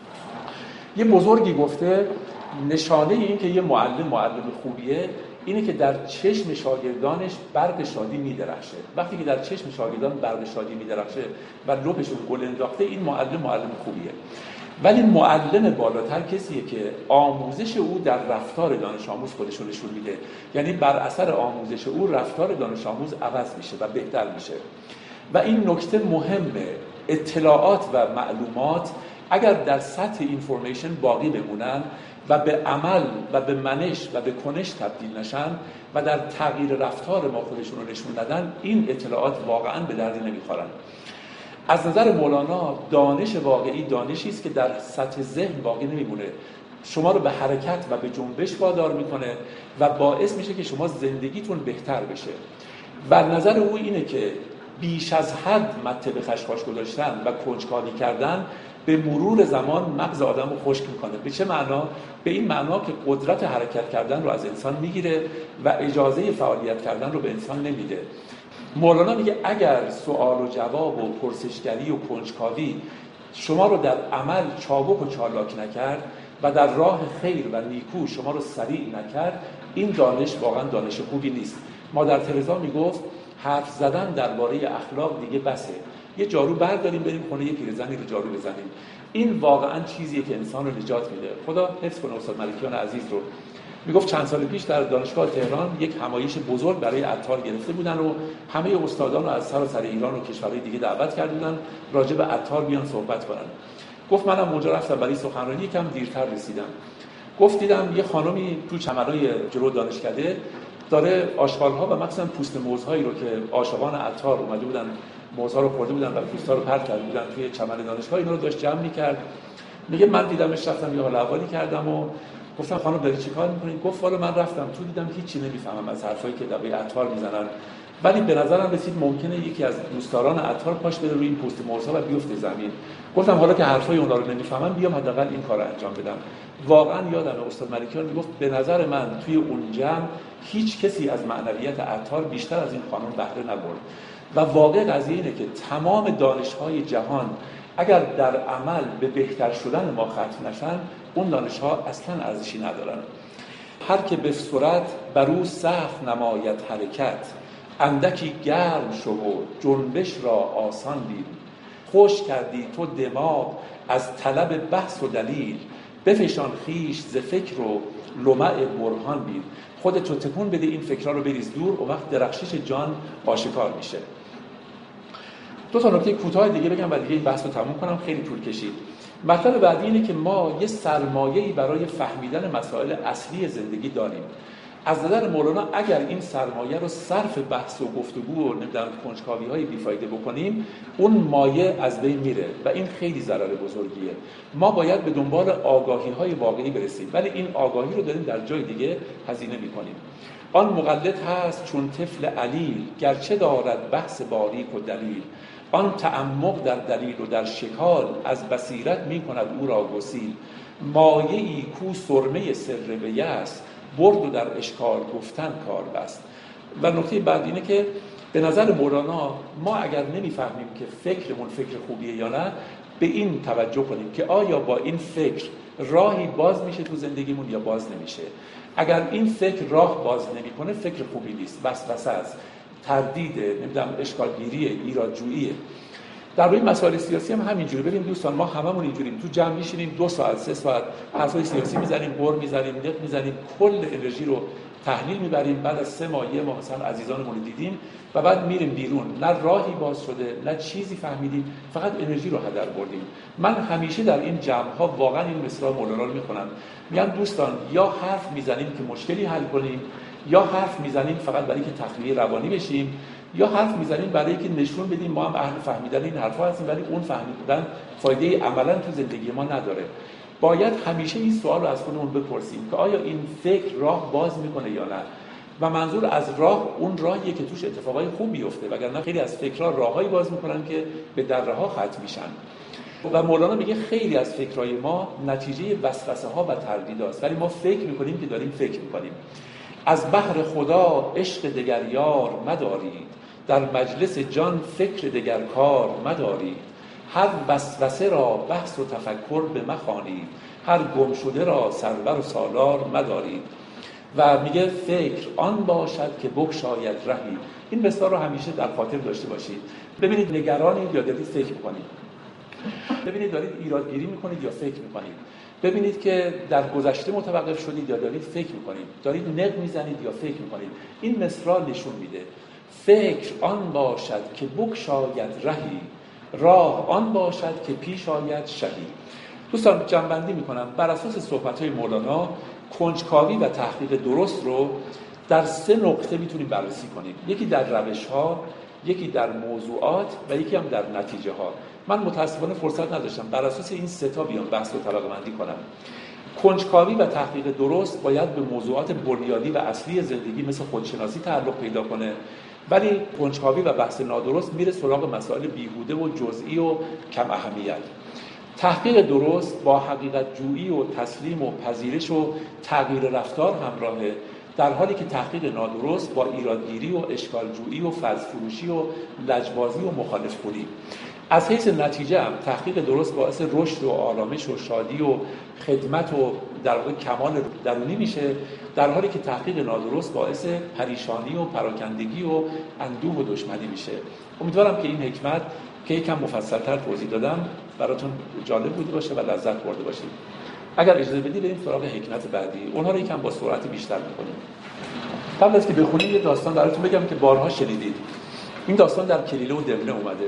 A: یه بزرگی گفته نشانه این که یه معلم معلم خوبیه اینه که در چشم شاگردانش برق شادی میدرخشه. وقتی که در چشم شاگردان برق شادی میدرخشه و لبشون گل انداخته، این معلم معلم خوبیه. ولی معلم بالاتر کسیه که آموزش او در رفتار دانش آموز خودش رو نشون میده. یعنی بر اثر آموزش او رفتار دانش آموز عوض میشه و بهتر میشه. و این نکته مهمه. اطلاعات و معلومات اگر در سطح اینفورمیشن باقی بمونن و به عمل و به منش و به کنش تبدیل نشن و در تغییر رفتار ما خودشون رو نشون ندن، این اطلاعات واقعا به دردی نمیخورن. از نظر مولانا دانش واقعی دانشی است که در سطح ذهن باقی نمیمونه، شما رو به حرکت و به جنبش وادار میکنه و باعث میشه که شما زندگیتون بهتر بشه. و نظر او اینه که بیش از حد مته به خشخاش گذاشتن و کنجکاوی کردن به مرور زمان مغز آدم رو خشک میکنه. به چه معنا؟ به این معنا که قدرت حرکت کردن رو از انسان میگیره و اجازه فعالیت کردن رو به انسان نمیده. مولانا میگه اگر سوال و جواب و پرسشگری و کنجکاوی شما رو در عمل چابک و چالاک نکرد و در راه خیر و نیکو شما رو سریع نکرد، این دانش واقعا دانش خوبی نیست. مادر ترزا میگفت حرف زدن درباره اخلاق دیگه بسه، یه جارو برداریم بریم خونه یه پیرزنی رو جارو بزنیم. این واقعا چیزیه که انسان رو نجات میده. خدا حفظ کنه استاد ملکیان عزیز رو. میگفت چند سال پیش در دانشگاه تهران یک همایش بزرگ برای عطار گرفته بودن و همه استادان رو از سراسر ایران و کشورهای دیگه دعوت کرده بودن راجع به عطار بیان صحبت کنن. گفت منم اونجا رفتم برای سخنرانی، یکم دیرتر رسیدم. گفت دیدم یه خانمی تو چمنای جلو دانشکده داره آشغال‌ها و مثلا پوست موزهایی رو که عاشقان عطار اومده بودن موزها رو خورده بودن و پوستا رو پرت کرده بودن توی چمن دانشگاه، اینا رو داشت جمع می‌کرد. میگه من دیدمش، رفتم یه حال احوالی کردم و گفتم خانم داری چیکار می‌کنید؟ گفت والا من رفتم تو دیدم هیچی نمی‌فهمم از حرفایی که درباره عطار میزنن، ولی به نظرم رسید ممکنه یکی از دوستداران عطار پاش بده روی این پوست موزها و بیفته زمین. گفتم حالا که حرفای اونها رو نمی‌فهمم بیام حداقل این کارو انجام بدم. واقعا یادم استاد ملکیان میگفت به نظر من توی اون جمع هیچ کسی از معنویت عطار بیشتر از این خانم بهره نبرد. و واقع قضیه اینه که تمام دانش‌های جهان اگر در عمل به بهتر شدن ما ختم نشن، اون دانش‌ها اصلاً ارزشی ندارن. هر که به صورت بر او سخت نماید حرکت، اندکی گرم شو و جنبش را آسان دید. خوش کردی تو دماغ از طلب بحث و دلیل، بفشان خیش ز فکر و لمع برهان بید. خودت رو تکون بده، این فکرها رو بریز دور و وقت درخشش جان آشکار میشه. دو تا نکته کوتاه دیگه بگم و دیگه این بحث رو تموم کنم، خیلی طول کشید. مطلب بعدی اینه که ما یه سرمایه‌ای برای فهمیدن مسائل اصلی زندگی داریم. از نظر مولانا اگر این سرمایه رو صرف بحث و گفتگو و نمیدونم کنجکاوی‌های بیفایده بکنیم، اون مایه از بین میره و این خیلی ضرر بزرگیه. ما باید به دنبال آگاهی‌های واقعی برسیم، ولی این آگاهی رو داریم در جای دیگه هزینه می‌کنیم. آن مقلد هست چون طفل علیل، گرچه دارد بحث باریک و دلیل. آن تعمق در دلیل و در شکال، از بصیرت می‌کند او را گسیل. مایه‌ای کو سرمه سر بیست، برد و در اشکال گفتن کار بست. و نکته بعد اینه که به نظر مولانا ما اگر نمیفهمیم که فکرمون فکر خوبیه یا نه، به این توجه کنیم که آیا با این فکر راهی باز میشه تو زندگیمون یا باز نمیشه. اگر این فکر راه باز نمیکنه، فکر خوبی نیست، وسوسه است، تردیده، نمیدونم اشکالگیریه، ایرادجوییه. در روی مسائل سیاسی هم همینجوری. ببین دوستان، ما هممون اینجوریم، تو جمع میشینیم دو ساعت سه ساعت حرفای سیاسی میزنیم، قر میزنیم، نق میزنیم، کل انرژی رو تحلیل میبریم. بعد از سه ماه یه ماه مثلا عزیزانمون رو دیدیم و بعد میریم بیرون، نه راهی باز شده نه چیزی فهمیدیم، فقط انرژی رو هدر بردیم. من همیشه در این جمع ها واقعا این مصرع مولانا رو میخونم، میگم دوستان یا حرف میزنیم که مشکلی حل کنیم، یا حرف میزنیم فقط برای که تخلیه روانی بشیم، یا حرف میزنیم برای که نشون بدیم ما هم اهل فهمیدن این حرفا هستیم، ولی اون فهمیدن فایده عملا تو زندگی ما نداره. باید همیشه این سوال رو از خودمون بپرسیم که آیا این فکر راه باز میکنه یا نه. و منظور از راه اون راهیه که توش اتفاقای خوب بیفته، وگرنه خیلی از فکرها راههایی باز میکنن که به دره‌ها ختم میشن. و مولانا میگه خیلی از فکرهای ما نتیجه وسوسه ها و تردیداست، ولی ما فکر میکنیم که داریم فکر میکنیم. از بحر خدا عشق دگر یار مدارید، در مجلس جان فکر دگر کار مدارید. هر وسوسه را بحث و تفکر به مخوانید، هر گم شده را سرور و سالار مدارید. و میگه فکر آن باشد که بگشاید رهی. این مثال رو همیشه در خاطر داشته باشید. ببینید نگرانید یا دارید فکر میکنید، ببینید دارید ایرادگیری میکنید یا فکر میکنید، ببینید که در گذشته متوقف شدید یا دارید فکر میکنید، دارید نق میزنید یا فکر میکنید. این مثال نشون میده فکر آن باشد که بگشاید رهی، راه آن باشد که پیش آید شهی. دوستان جمع‌بندی میکنم. بر اساس صحبت‌های مولانا کنجکاوی و تحقیق درست رو در سه نقطه میتونیم بررسی کنیم. یکی در روش‌ها، یکی در موضوعات و یکی هم در نتیجه ها. من متاسفانه فرصت نداشتم بر اساس این سه تا بیان بحث رو طبقه بندی کنم. کنجکاوی و تحقیق درست باید به موضوعات بنیادی و اصلی زندگی مثل خودشناسی تعلق پیدا کنه، ولی کنجکاوی و بحث نادرست میره سراغ مسائل بیهوده و جزئی و کم اهمیت. تحقیق درست با حقیقت جویی و تسلیم و پذیرش و تغییر رفتار همراهه، در حالی که تحقیق نادرست با ایرادگیری و اشکال جویی و فضل فروشی و لجبازی و مخالف خوری. از حیث نتیجه هم تحقیق درست باعث رشد و آرامش و شادی و خدمت و در واقع کمال درونی میشه، در حالی که تحقیق نادرست باعث پریشانی و پراکندگی و اندوه و دشمنی میشه. امیدوارم که این حکمت که یکم مفصل‌تر توضیح دادم براتون جالب بوده باشه و لذت برده باشید. اگر اجازه بدی بریم سراغ حکمت بعدی. اونها رو یکم با سرعت بیشتر می‌کنیم. قبل از که بخونیم یه داستان براتون بگم که بارها شنیدید. این داستان در کلیله و دمنه اومده.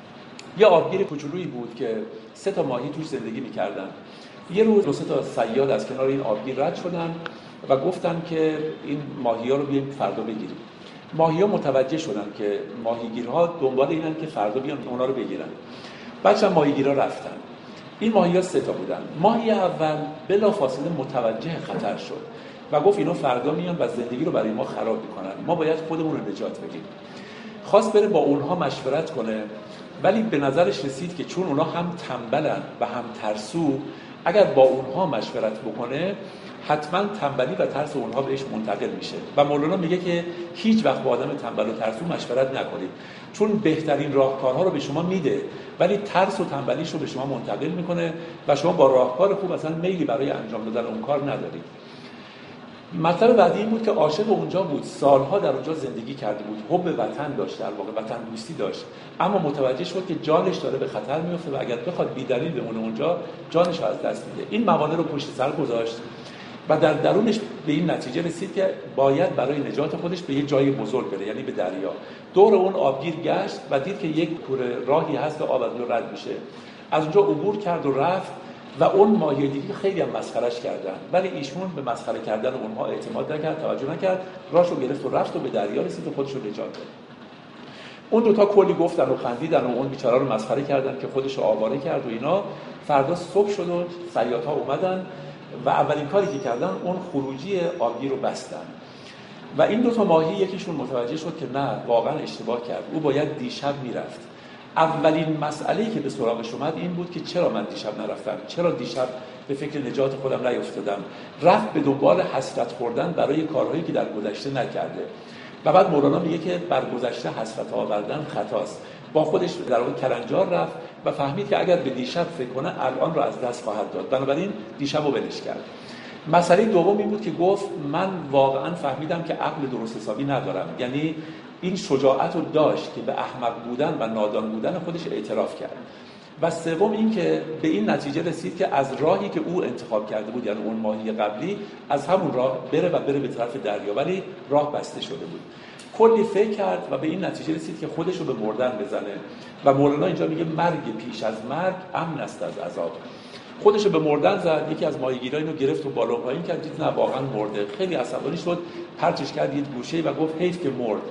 A: یه آبگیر کوچولویی بود که سه تا ماهی توش زندگی می‌کردن. یه روز دو سه تا صیاد از کنار این آبگیر رد شدن و گفتن که این ماهی‌ها رو بیایم فردا بگیریم. ماهی‌ها متوجه شدن که ماهیگیرها دنبال اینن که فردا بیان اونا رو بگیرن. بعدش ماهیگیرها رفتن. این ماهی‌ها سه تا بودن. ماهی اول بلافاصله متوجه خطر شد و گفت اینا فردا میان و زندگی رو برای ما خراب می‌کنن. ما باید خودمون رو نجات بدیم. خواست بره با اونها مشورت کنه، ولی به نظرش رسید که چون اونها هم تنبلن و هم ترسو، اگر با اونها مشورت بکنه حتما تنبلی و ترس اونها بهش منتقل میشه. و مولانا میگه که هیچ وقت با آدم تنبل و ترسو مشورت نکنید، چون بهترین راهکارها رو به شما میده ولی ترس و تنبلیش رو به شما منتقل میکنه و شما با راهکار خوب اصلا میلی برای انجام دادن اون کار ندارید. مطلب بعدی این بود که عاشق اونجا بود، سالها در اونجا زندگی کرده بود، حب وطن داشت، در واقع وطن دوستی داشت، اما متوجه شد که جانش داره به خطر میفته و اگر بخواد بی‌دلیل بمونه اونجا جانش رو از دست میده. این موانع رو پشت سر گذاشت و در درونش به این نتیجه رسید که باید برای نجات خودش به یه جای بزرگ بره، یعنی به دریا. دور اون آبگیر گشت و دید که یک کوره راهی هست که آب از اون رد میشه. از اونجا عبور کرد و رفت و اون ماهی دیگه خیلی هم مسخرهش کردن، ولی ایشون به مسخره کردن اونها اعتماد نکرد، توجه نکرد، راهشو گرفت و رفت و به دریا رسید و خودش رو نجات داد. اون دوتا کلی گفتن و خندیدن و اون بیچاره رو مسخره کردن که خودش رو آواره کرد و اینا. فردا صبح شد و صیادها اومدن و اولین کاری که کردن اون خروجی آبگیر رو بستن و این دو تا ماهی یکیشون متوجه شد که نه، واقعا اشتباه کرد، او باید دیشب میرفت. اولین مسئله‌ای که به سراغش اومد این بود که چرا من دیشب نرفتم، چرا دیشب به فکر نجات خودم نیفتادم. رفت به دنبال حسرت خوردن برای کارهایی که در گذشته نکرده و بعد مولانا میگه که بر گذشته حسرت آوردن خطاست. با خودش در واقع کلنجار رفت و فهمید که اگر به دیشب فکر کنه الان رو از دست خواهد داد، بنابراین دیشب رو ولش کرد. مسئله دوم این بود که گفت من واقعا فهمیدم که عقل درست حسابی ندارم، یعنی این شجاعت رو داشت که به احمق بودن و نادان بودن خودش اعتراف کرد. و سوم این که به این نتیجه رسید که از راهی که او انتخاب کرده بود، یعنی اون ماهی قبلی، از همون راه بره و بره به طرف دریا، ولی راه بسته شده بود. کلی فکر کرد و به این نتیجه رسید که خودش رو به مردن بزنه و مولانا اینجا میگه مرگ پیش از مرگ امن است از عذاب. خودش رو به مردن زد. یکی از ماهیگیرا اینو گرفت و بالا پایین کرد، دید نه واقعا مرده. خیلی عصبانی شد، پرتش کرد یه گوشه و گفت حیف که مرد.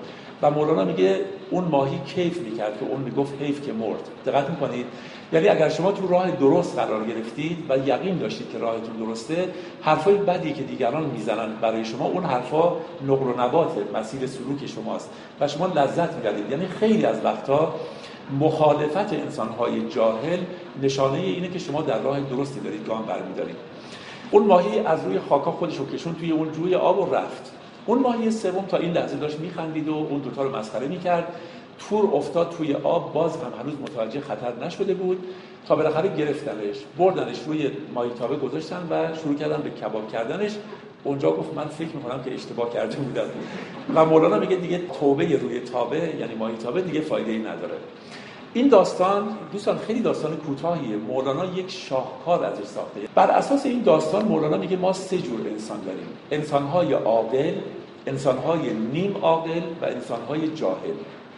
A: و مولانا میگه اون ماهی کیف میکرد که اون میگفت حیف که مرد. دقت میکنید؟ یعنی اگر شما تو راه درست قرار گرفتید و یقین داشتید که راهتون درسته، حرفای بدی که دیگران میزنن برای شما، اون حرفا نقل و نبات مسیر سلوک شماست و شما لذت میبرید. یعنی خیلی از وقتا مخالفت انسان‌های جاهل نشانه اینه که شما در راه درستی دارید گام برمی‌دارید. اون ماهی از روی خاکا خودش رو کشون توی اون جوی آب و رفت. اون ماهی سوم تا این لحظه داشت میخندید و اون دوتا رو مسخره میکرد. تور افتاد توی آب، باز هم هنوز متوجه خطر نشده بود تا بالاخره گرفتنش، بردنش روی ماهیتابه گذاشتن و شروع کردن به کباب کردنش. اونجا گفت من فکر میکنم که اشتباه کرده بودم و مولانا میگه دیگه توبه روی تابه، یعنی ماهیتابه، دیگه فایده‌ای نداره. این داستان دوستان خیلی داستان کوتاهیه. مولانا یک شاهکار ازش ساخته. بر اساس این داستان مولانا میگه ما سه جور انسان داریم: انسان‌های عاقل، انسان‌های نیم عاقل و انسان‌های جاهل.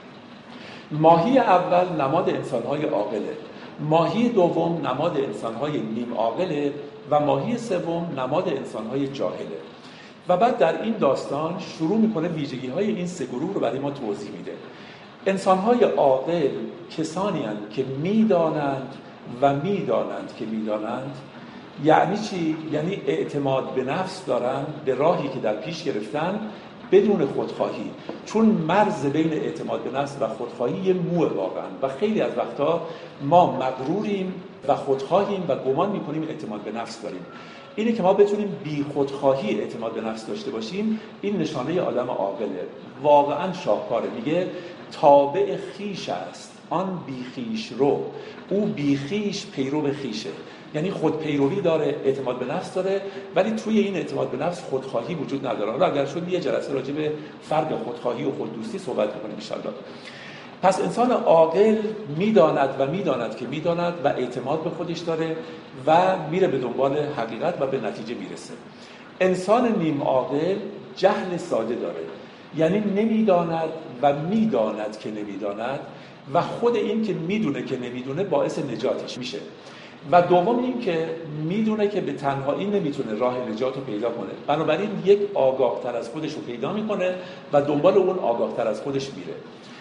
A: ماهی اول نماد انسان‌های عاقله، ماهی دوم نماد انسان‌های نیم عاقله و ماهی سوم نماد انسان‌های جاهله. و بعد در این داستان شروع میکنه ویژگی‌های این سه گروه رو برای ما توضیح میده. انسان‌های عاقل کسانی هستند که می‌دانند و می‌دانند که می‌دانند. یعنی چی؟ یعنی اعتماد به نفس دارن به راهی که در پیش گرفتن بدون خودخواهی، چون مرز بین اعتماد به نفس و خودخواهی یه موه واقعا و خیلی از وقتا ما مغروریم و خودخواهیم و گمان می‌کنیم اعتماد به نفس داریم. اینه که ما بتونیم بی خودخواهی اعتماد به نفس داشته باشیم، این نشانه آدم عاقله. واقعا شاهکاره. میگه تابع خیش است آن بی خیش رو، او بی خیش پیرو به خیشه. یعنی خود پیروی داره، اعتماد به نفس داره، ولی توی این اعتماد به نفس خودخواهی وجود نداره. حالا اگر شد یه جلسه راجع به فرق خودخواهی و خوددوستی صحبت می‌کنیم ان شاءالله. پس انسان عاقل میداند و میداند که میداند و اعتماد به خودش داره و میره به دنبال حقیقت و به نتیجه میرسه. انسان نیم عاقل جهل ساده داره، یعنی نمیداند و میداند که نمیداند و خود این که میدونه که نمیدونه باعث نجاتش میشه. و دوم این که میدونه که به تنهایی نمیتونه راه نجات رو پیدا کنه، بنابراین یک آگاه‌تر از خودش رو پیدا میکنه و دنبال اون آگاه‌تر از خودش میره.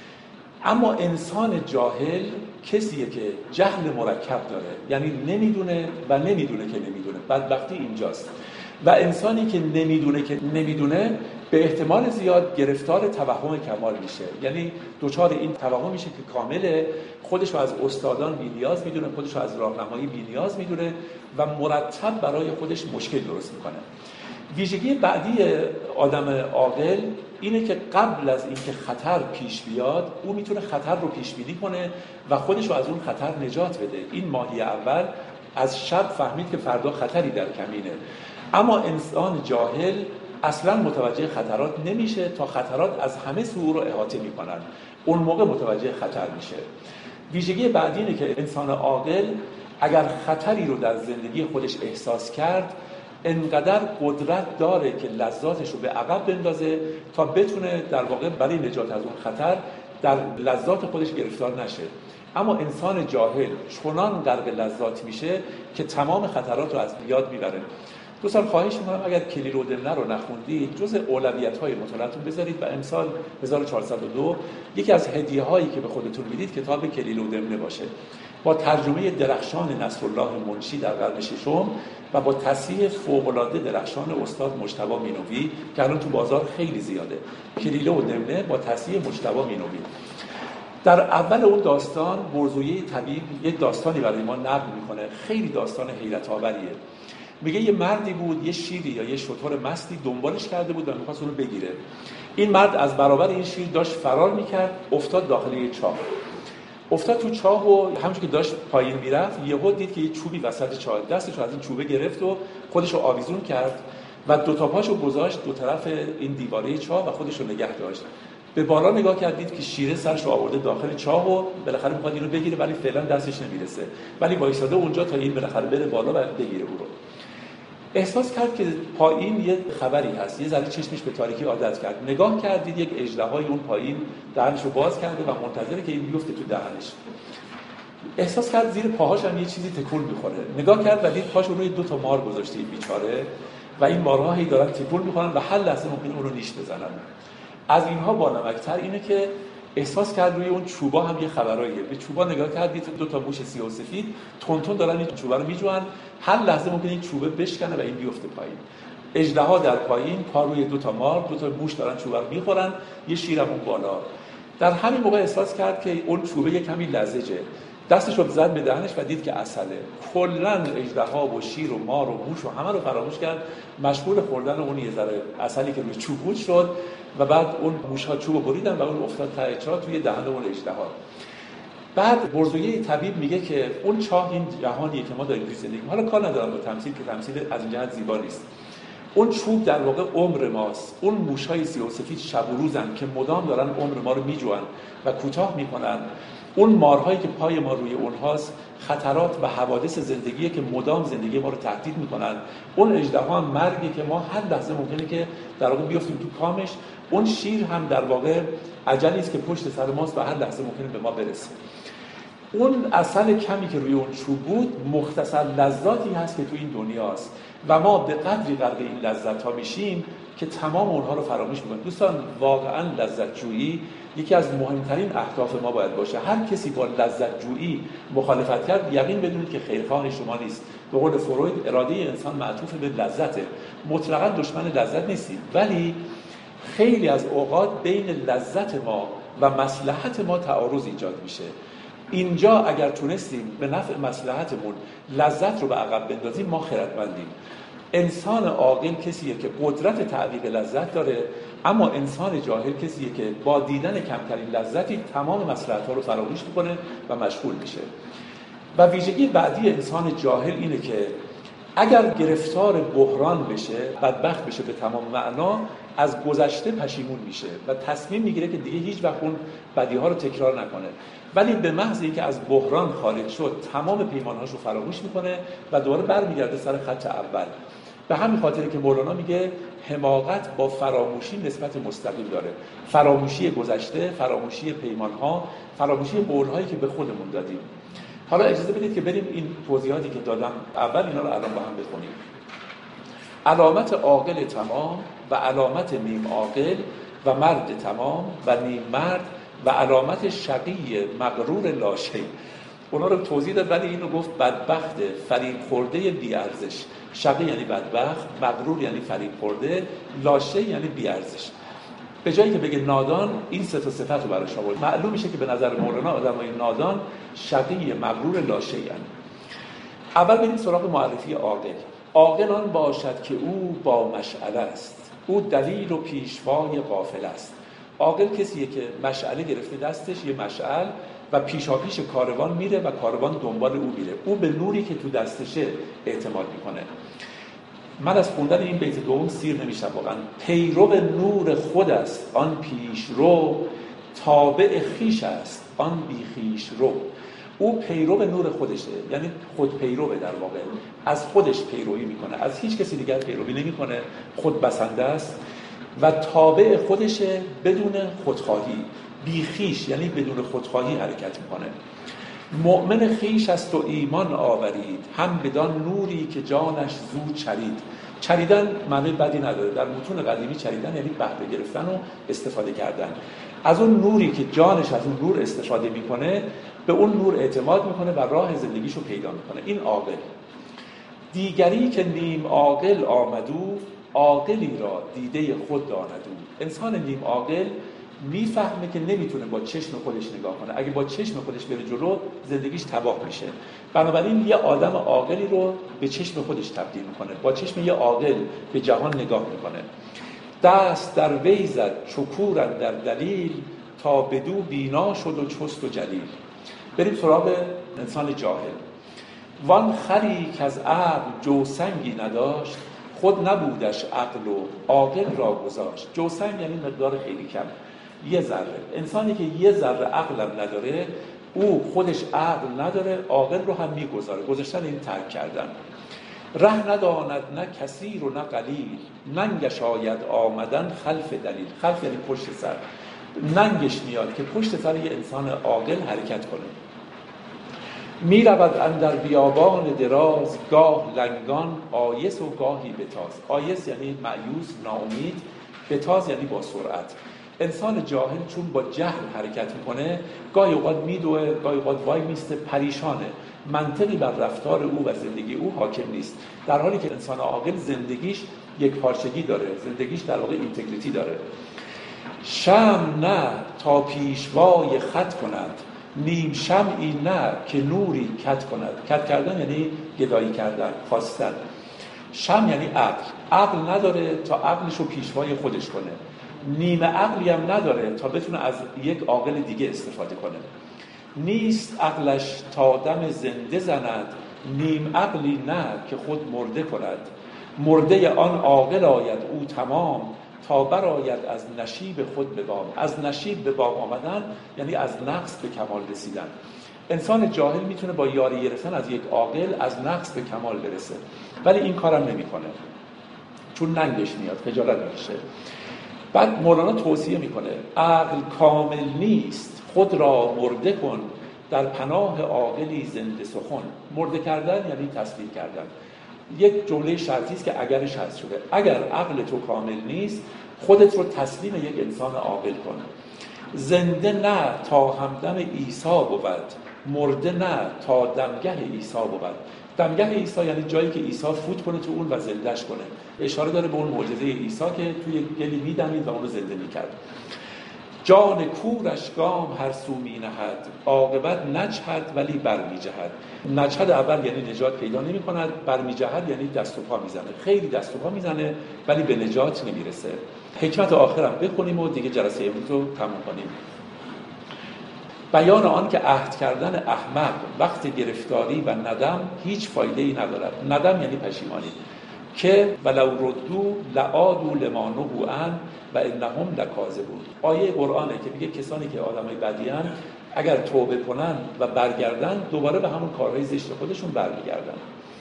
A: اما انسان جاهل کسیه که جهل مرکب داره، یعنی نمیدونه و نمیدونه که نمیدونه. بدبختی اینجاست. و انسانی که نمیدونه که نمیدونه به احتمال زیاد گرفتار توهم کمال میشه، یعنی دوچار این توهم میشه که کامله، خودش رو از استادان بی‌نیاز میدونه، خودش رو از راهنمایی بی‌نیاز میدونه و مرتب برای خودش مشکل درست میکنه. ویژگی بعدی آدم عاقل اینه که قبل از اینکه خطر پیش بیاد او میتونه خطر رو پیش بینی کنه و خودش رو از اون خطر نجات بده. این ماهی اول از شب فهمید که فردا خطری در کمینه، اما انسان جاهل اصلا متوجه خطرات نمیشه تا خطرات از همه سو رو احاطه میکنن، اون موقع متوجه خطر میشه. ویژگی بعدی اینه که انسان عاقل اگر خطری رو در زندگی خودش احساس کرد انقدر قدرت داره که لذاتش رو به عقب بندازه تا بتونه در واقع برای نجات از اون خطر در لذات خودش گرفتار نشه. اما انسان جاهل چنان غرق لذات میشه که تمام خطرات رو از یاد میبره. دوستان خواهش میکنم اگر کلیل و دمنه رو نخوندید جز اولویت‌های مطالعه‌تون بذارید و امسال هزار و چهارصد و دو یکی از هدیه‌هایی که به خودتون میدید کتاب کلیل و دمنه باشه، با ترجمه درخشان نصرالله منشی در قرن ششم و با تصحیح فوق‌العاده درخشان استاد مجتبی مینوی که الان تو بازار خیلی زیاده. کلیل و دمنه با تصحیح مجتبی مینوی. در اول اون داستان برزویه طبیب یک داستانی برای ما نقل میکنه، خیلی داستان حیرت آوریه. میگه یه مردی بود، یه شیری یا یه شتر مستی دنبالش کرده بود و می‌خواست اون رو بگیره. این مرد از برابر این شیر داشت فرار میکرد، افتاد داخل یه چاه. افتاد تو چاه و همونجوری که داشت پایین میرفت یهو دید که یه چوبی وسط چاه، دستش رو از این چوبه گرفت و خودش رو آویزون کرد و دو تا پاشو گذاشت دو طرف این دیواره چاه و خودش رو نگه داشت. به بالا نگاه کرد دید که شیره سرش رو آورده داخل چاه و بالاخره می‌خواد اینو بگیره ولی فعلا دستش نمیرسه، ولی وایساده اونجا تا این بالاخره بره بالا و بگیره او رو. احساس کرد که پایین یه خبری هست، یه ذره چشمش به تاریکی عادت کرد، نگاه کرد دید یک اژدهای اون پایین دهنش رو باز کرده و منتظره که این بیفته تو دهنش. احساس کرد زیر پاهاش هم یه چیزی تکون می‌خوره، نگاه کرد و دید پاش روی دو تا مار گذاشته بیچاره و این مارها هی دارن تکون می‌خورن و هر لحظه ممکنه اون رو نیش بزنن. از اینها بانمک‌تر اینه که احساس کرد روی اون چوبا هم یه خبراییه. به چوبا نگاه کرد، دید دو تا موش سیاه و سفید تون تون دارن این چوبا رو میجوان، هر لحظه ممکنه این چوبه بشکنه و این بیفته پایین. اژدها در پایین، پا روی دو تا مار، دو تا موش دارن چوبا رو میخورن، یه شیرم اون بالا. در همین موقع احساس کرد که اون چوبه یه کمی لزجه. دستش رو زد به دهنش و دید که عسله. کلاً اژدها و شیر و مار و موش و همه رو فراموش کرد، مشغول خوردن اون یه ذره عسلی که روی چوب بود شد و بعد اون موش‌ها چوبو بریدن و اون افتاد ته چاه توی دهن اون اژدها. بعد برزویه طبیب میگه که اون چاه این جهانیه که ما داریم توی زندگی. حالا کار ندارم با تمثیل که تمثیل از این جهت زیبا نیست. اون چوب در واقع عمر ماست. اون موش‌های سیاه و سفید شب و روزن که مدام دارن عمر ما رو میجوان و کوتاه میکنن. اون مارهایی که پای ما روی اونهاست خطرات و حوادث زندگیه که مدام زندگی ما رو تهدید میکنن. اون اژدها هم مرگی که ما هر لحظه ممکنه که در واقع بیافتیم تو کامش. اون شیر هم در واقع اجلی است که پشت سر ماست و هر لحظه ممکنه به ما برسه. اون عسل کمی که روی اون چوب بود مختصر لذاتی هست که تو این دنیاست و ما به قدری غرق این لذت ها میشیم که تمام اونها رو فراموش میکنیم. دوستان، واقعا لذت جویی یکی از مهمترین اهداف ما باید باشه. هر کسی با لذت جویی مخالفت کرد، یقین بدونید که خیرخواه شما نیست. به قول فروید اراده انسان معطوف به لذته. مطلقاً دشمن لذت نیستیم، ولی خیلی از اوقات بین لذت ما و مصلحت ما تعارض ایجاد میشه. اینجا اگر تونستیم به نفع مصلحتمون لذت رو به عقب بندازیم، ما خردمندیم. انسان عاقل کسیه که قدرت تعویق لذت داره، اما انسان جاهل کسیه که با دیدن کمترین لذتی تمام مصلحت‌ها رو فراموش میکنه و مشغول میشه. و ویژگی بعدی انسان جاهل اینه که اگر گرفتار بحران بشه، بدبخت بشه به تمام معنا، از گذشته پشیمون میشه و تصمیم میگیره که دیگه هیچ وقت اون بدیها رو تکرار نکنه. ولی به محض اینکه از بحران خارج شد، تمام پیمانهاش رو فراموش میکنه و دوباره برمیگرده سر خط اول. به همین خاطره که مولانا میگه حماقت با فراموشی نسبت مستقیم داره. فراموشی گذشته، فراموشی پیمانها، فراموشی قولهایی که به خودمون دادیم. حالا اجازه بدید که بریم این توضیحاتی که دادم اول اینا رو الان با هم بخونیم. علامت عاقل تمام و علامت نیم عاقل و مرد تمام و نیم مرد و علامت شقی مغرور لاشی. اونا رو توضیح داد، ولی اینو گفت بدبخت فریب خورده بی ارزش. شقی یعنی بدبخت، مغرور یعنی فریب خورده، لاشه یعنی بی ارزش. به جایی که بگه نادان، این سه تا صفت رو براش آورد. معلوم میشه که به نظر مولانا آدمای نادان شقی مغرور لاشه یعنی. اول بریم سراغ معرفی عاقل. عاقل آن باشد که او با مشعله است، او دلیل و پیشوای غافل است. عاقل کسیه که مشعله گرفته دستش، یه مشعل، و پیشا پیش کاروان میره و کاروان دنبال او میره. او به نوری که تو دستشه اعتماد میکنه. من از خوندن این بیت دوم سیر نمیشم واقعا. پیرو نور خود است آن پیش رو، تابع خیش است آن بی خیش رو. او پیرو نور خودشه، یعنی خود پیروه، در واقع از خودش پیروی میکنه، از هیچ کسی دیگر پیروی نمیکنه، خود بسنده است و تابع خودشه بدون خودخواهی. بی خیش یعنی بدون خودخواهی حرکت میکنه. مؤمن خیش است و ایمان آورید، هم بدان نوری که جانش زود چرید. چریدن معنی بدی نداره. در متون قدیمی چریدن یعنی بهره گرفتن و استفاده کردن. از اون نوری که جانش از اون نور استفاده میکنه، به اون نور اعتماد میکنه و راه زندگیشو پیدا میکنه. این عاقل. دیگری که نیم عاقل آمدو، عاقلی را دیده خود داندو. انسان نیم عاقل میفهمه که نمیتونه با چشم خودش نگاه کنه. اگه با چشم خودش بره جلو، زندگیش تباه میشه. بنابراین یه آدم عاقلی رو به چشم خودش تبدیل میکنه. با چشم یه عاقل به جهان نگاه میکنه. دست در وی زد چکورن در دلیل، تا بدو بینا شد و چست و جلیل. بریم سراغ انسان جاهل. وان خری که از عقل جوسنگی نداشت، خود نبودش عقل و عاقل را گذاشت. جوسنگ یعنی مقدار خیلی کم، یه ذره. انسانی که یه ذره عقلم نداره، او خودش عقل نداره، عاقل رو هم میگذاره. گذاشتن این ترک کردن. ره نداند نه کثیر و نه قلیل، ننگش آید آمدن خلف دلیل. خلف یعنی پشت سر. ننگش میاد که پشت سر یه انسان عاقل حرکت کنه. می رود اندر بیابان دراز، گاه لنگان آیس و گاهی بتاز. آیس یعنی مایوس، ناامید. بتاز یعنی با سرعت. انسان جاهل چون با جهل حرکت میکنه، گاهی اوقات میدوه، گاهی اوقات وای میسته، پریشانه، منطقی بر رفتار او و زندگی او حاکم نیست. در حالی که انسان عاقل زندگیش یک پارچگی داره، زندگیش در واقع اینتگریتی داره. شمع نه تا پیشوای خط کند، نیم شمعی نه که نوری کت کند. کت کردن یعنی گدایی کردن، خواستن. شمع یعنی عقل، عقل نداره تا عقلش رو پیشوای خودش کنه، نیم عقلی هم نداره تا بتونه از یک عاقل دیگه استفاده کنه. نیست عقلش تا دم زنده زند، نیم عقلی نه که خود مرده کند. مرده آن عاقل آید او تمام، تا برآید از نشیب خود به بام. از نشیب به بام آمدن یعنی از نقص به کمال رسیدن. انسان جاهل میتونه با یاری گرفتن از یک عاقل از نقص به کمال برسه، ولی این کارم نمیکنه چون ننگش میاد، خجالت میکشه. بعد مولانا توصیه میکنه عقل کامل نیست، خود را مرده کن، در پناه عاقلی زنده سخن. مرده کردن یعنی تسلیم کردن. یک جمله شرطی است که اگرش حذف شده. اگر عقل تو کامل نیست، خودت رو تسلیم یک انسان عاقل کن. زنده نه تا همدم عیسی بود، مرده نه تا دمگه عیسی بود. دمگه عیسی یعنی جایی که عیسی فوت کنه تو اون و زندهش کنه. اشاره داره به اون معجزه عیسی که توی گلی میدمید و اون رو زنده میکرد. جان کورش گام هر سو می نهد، عاقبت نجهد ولی برمی جهد. نجهد اول یعنی نجات پیدا نمی کند، برمی جهد یعنی دست و پا میزنه. خیلی دست و پا میزنه ولی به نجات نمیرسه. حکمت آخرم بخونیم و دیگه جلسه امروز رو تموم کنیم. بیان آن که عهد کردن احمق وقت گرفتاری و ندم هیچ فایده‌ای ندارد. ندم یعنی پشیمانی. که ولو ردو لعادوا لما نهوا عنه و انهم لکاذبون. آیه قرآنه که میگه کسانی که آدمای بدی ان اگر توبه کنن و برگردن دوباره به همون کارهای زشت خودشون برمیگردن.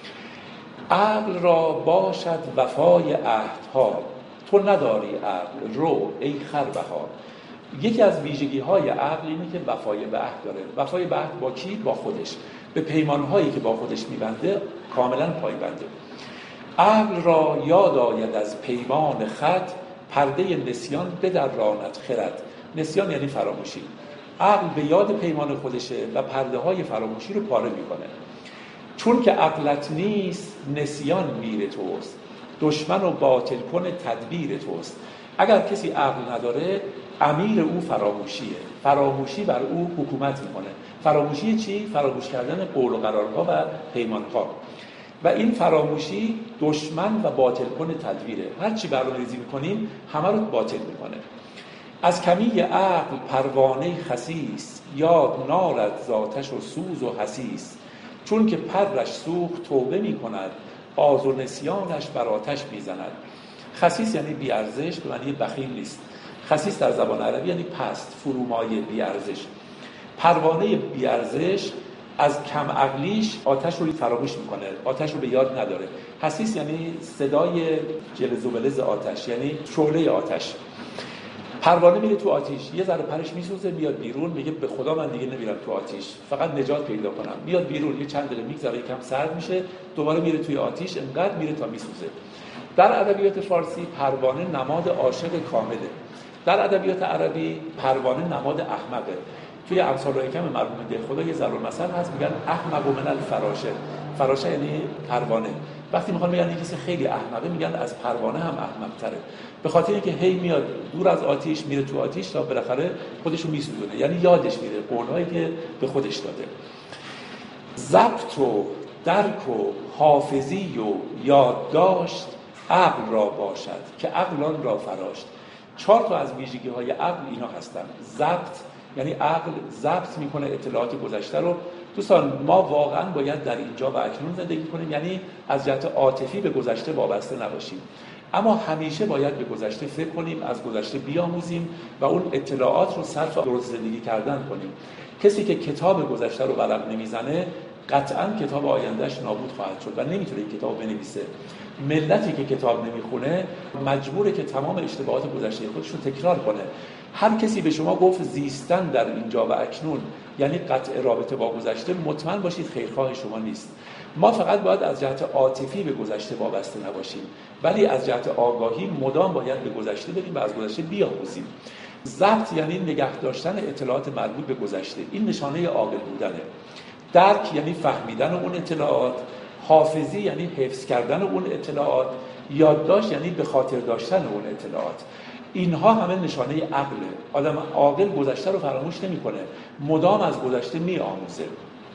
A: عقل را باشد وفای عهدها، تو نداری عقل رو ای خربها. یکی از ویژگی های عقل اینه که وفای به عهد داره. وفای به عهد با کی؟ با خودش. به پیمانهایی که با خودش میبنده کاملا پایبنده. عقل را یاد آید از پیمان خط، پرده نسیان بدراند خرد. نسیان یعنی فراموشی. عقل به یاد پیمان خودشه و پرده های فراموشی رو پاره میکنه. چون که عقلت نیست نسیان میر توست، دشمن و باطل کن تدبیر توست. اگر کسی عقل نداره امیر او فراموشیه، فراموشی بر او حکومت میکنه. فراموشی چی؟ فراموش کردن قول و قرارها و پیمانها. و این فراموشی دشمن و باطل کن تدبیره. هر چی برنامه‌ریزی میکنیم همه رو باطل میکنه. از کمی عقل پروانه خسیس، یاد نارد ذاتش و سوز و حسیس. چون که پرش سوخت توبه میکند، آز و نسیانش بر آتش میزند. خسیس یعنی بی ارزش، به معنی بخیل نیست. خسیس در زبان عربی یعنی پست، فرومایه، بی ارزش. پروانه بی ارزش از کم عقلیش آتش رو فراموش میکنه، آتش رو به یاد نداره. حسیس یعنی صدای جلز و ولز آتش، یعنی شعله آتش. پروانه میره تو آتیش، یه ذره پرش میسوزه، میاد بیرون، میگه به خدا من دیگه نمیرم تو آتیش، فقط نجات پیدا کنم. میاد بیرون، یه چند دقیقه میگذره، یکم سرد میشه، دوباره میره توی آتیش، انقدر میره تا میسوزه. در ادبیات فارسی پروانه نماد عاشق کامله. در ادبیات عربی پروانه نماد احمقه. توی امثال و حکم مرحوم دهخدا یه ضرب المثل هست، میگن احمق من الفراشه. فراشه یعنی پروانه. وقتی میخوان بگن کسی خیلی احمقه میگن از پروانه هم احمق‌تره. به خاطر اینکه هی میاد دور از آتیش میره تو آتیش تا بالاخره خودش رو میسوزونه، یعنی یادش میره قولهایی که به خودش داده. ضبط و درک و حافظی و یادداشت عقل را باشد که عقل آن را فراشت. چهار تا از ویژگی های عقل اینا هستن. ضبط یعنی عقل ضبط میکنه اطلاعات گذشته رو. دوستان ما واقعا باید در اینجا و اکنون زندگی کنیم، یعنی از جهت عاطفی به گذشته وابسته نباشیم، اما همیشه باید به گذشته فکر کنیم، از گذشته بیاموزیم و اون اطلاعات رو صرف درست زندگی کردن کنیم. کسی که کتاب گذشته رو ورق نمیزنه قطعاً کتاب آیندهش نابود خواهد شد و نمیتونه این کتاب بنویسه. ملتی که کتاب نمیخونه مجبوره که تمام اشتباهات گذشته خودش رو تکرار کنه. هر کسی به شما گفت زیستن در اینجا و اکنون یعنی قطع رابطه با گذشته، مطمئن باشید خیرخواه شما نیست. ما فقط باید از جهت عاطفی به گذشته وابسته نباشیم، ولی از جهت آگاهی مدام باید به گذشته بریم و از گذشته بیاموزیم. ضبط یعنی نگه داشتن اطلاعات مربوط به گذشته، این نشانه عاقل بودنه. درک یعنی فهمیدن اون اطلاعات، حافظی یعنی حفظ کردن اون اطلاعات، یادداشت یعنی به خاطر داشتن اون اطلاعات. اینها همه نشانه عقله. آدم عاقل گذشته رو فراموش نمی‌کنه، مدام از گذشته می‌آموزه.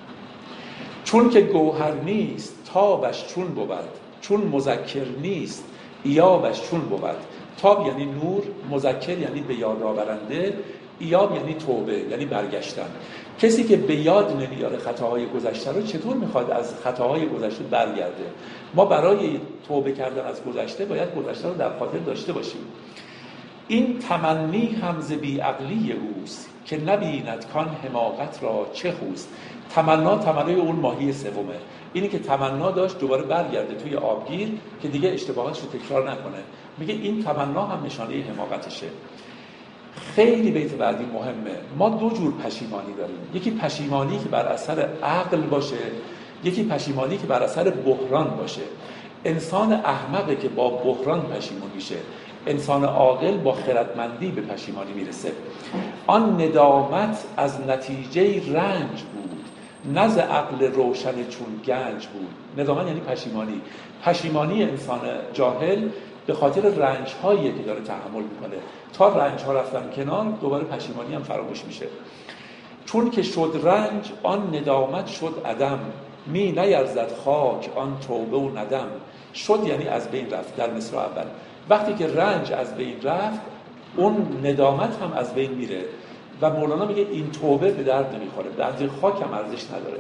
A: چون که گوهر نیست تابش چون بود، چون مذکر نیست ایابش چون بود. تاب یعنی نور، مذکر یعنی به یاد آورنده، ایاب یعنی توبه یعنی برگشتن. کسی که به یاد نمیاره خطاهای گذشته رو چطور میخواد از خطاهای گذشته برگرده؟ ما برای توبه کردن از گذشته باید گذشته رو در خاطر داشته باشیم. این تمنی هم ز بی‌عقلی اوست، که نبیند کان حماقت را چه خوست. تمنا تمنای اون ماهی سومه، اینی که تمنا داشت دوباره برگرده توی آبگیر که دیگه اشتباهاتش رو تکرار نکنه. میگه این تمنا هم نشانه حماقتشه. خیلی بیت بعدی مهمه. ما دو جور پشیمانی داریم، یکی پشیمانی که بر اثر عقل باشه، یکی پشیمانی که بر اثر بحران باشه. انسان احمقه که با بحران پشیمون میشه، انسان عاقل با خردمندی به پشیمانی میرسه. آن ندامت از نتیجه رنج بود، نه ز عقل روشن چون گنج بود. ندامت یعنی پشیمانی. پشیمانی انسان جاهل به خاطر رنج‌هایی که داره تحمل میکنه، تا رنج‌ها رفتن کنار دوباره پشیمانی هم فراموش میشه. چون که شد رنج آن ندامت شد عدم، می نیرزد خاک آن توبه و ندم. شد یعنی از بین رفت. در مصرع اول وقتی که رنج از بین رفت اون ندامت هم از بین میره و مولانا میگه این توبه به درد نمیخوره، درد خاک هم ارزش نداره.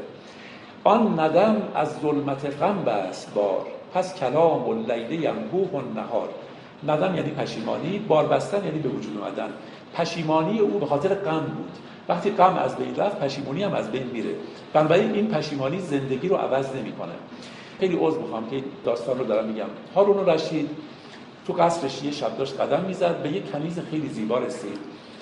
A: آن ندم از ظلمت غم بست بار، پس کلام اللیل ینبوح النهار. ندم یعنی پشیمانی، بار بستن یعنی به وجود اومدن. پشیمانی او به خاطر غم بود، وقتی غم از بین رفت پشیمانی هم از بین میره. بنابراین این پشیمانی زندگی رو عوض نمیکنه. خیلی عذر میخوام که داستان رو دارم میگم. هارون الرشید تو قصرش یه شب داشت قدم میزد، به یک کنیز خیلی زیبا رسید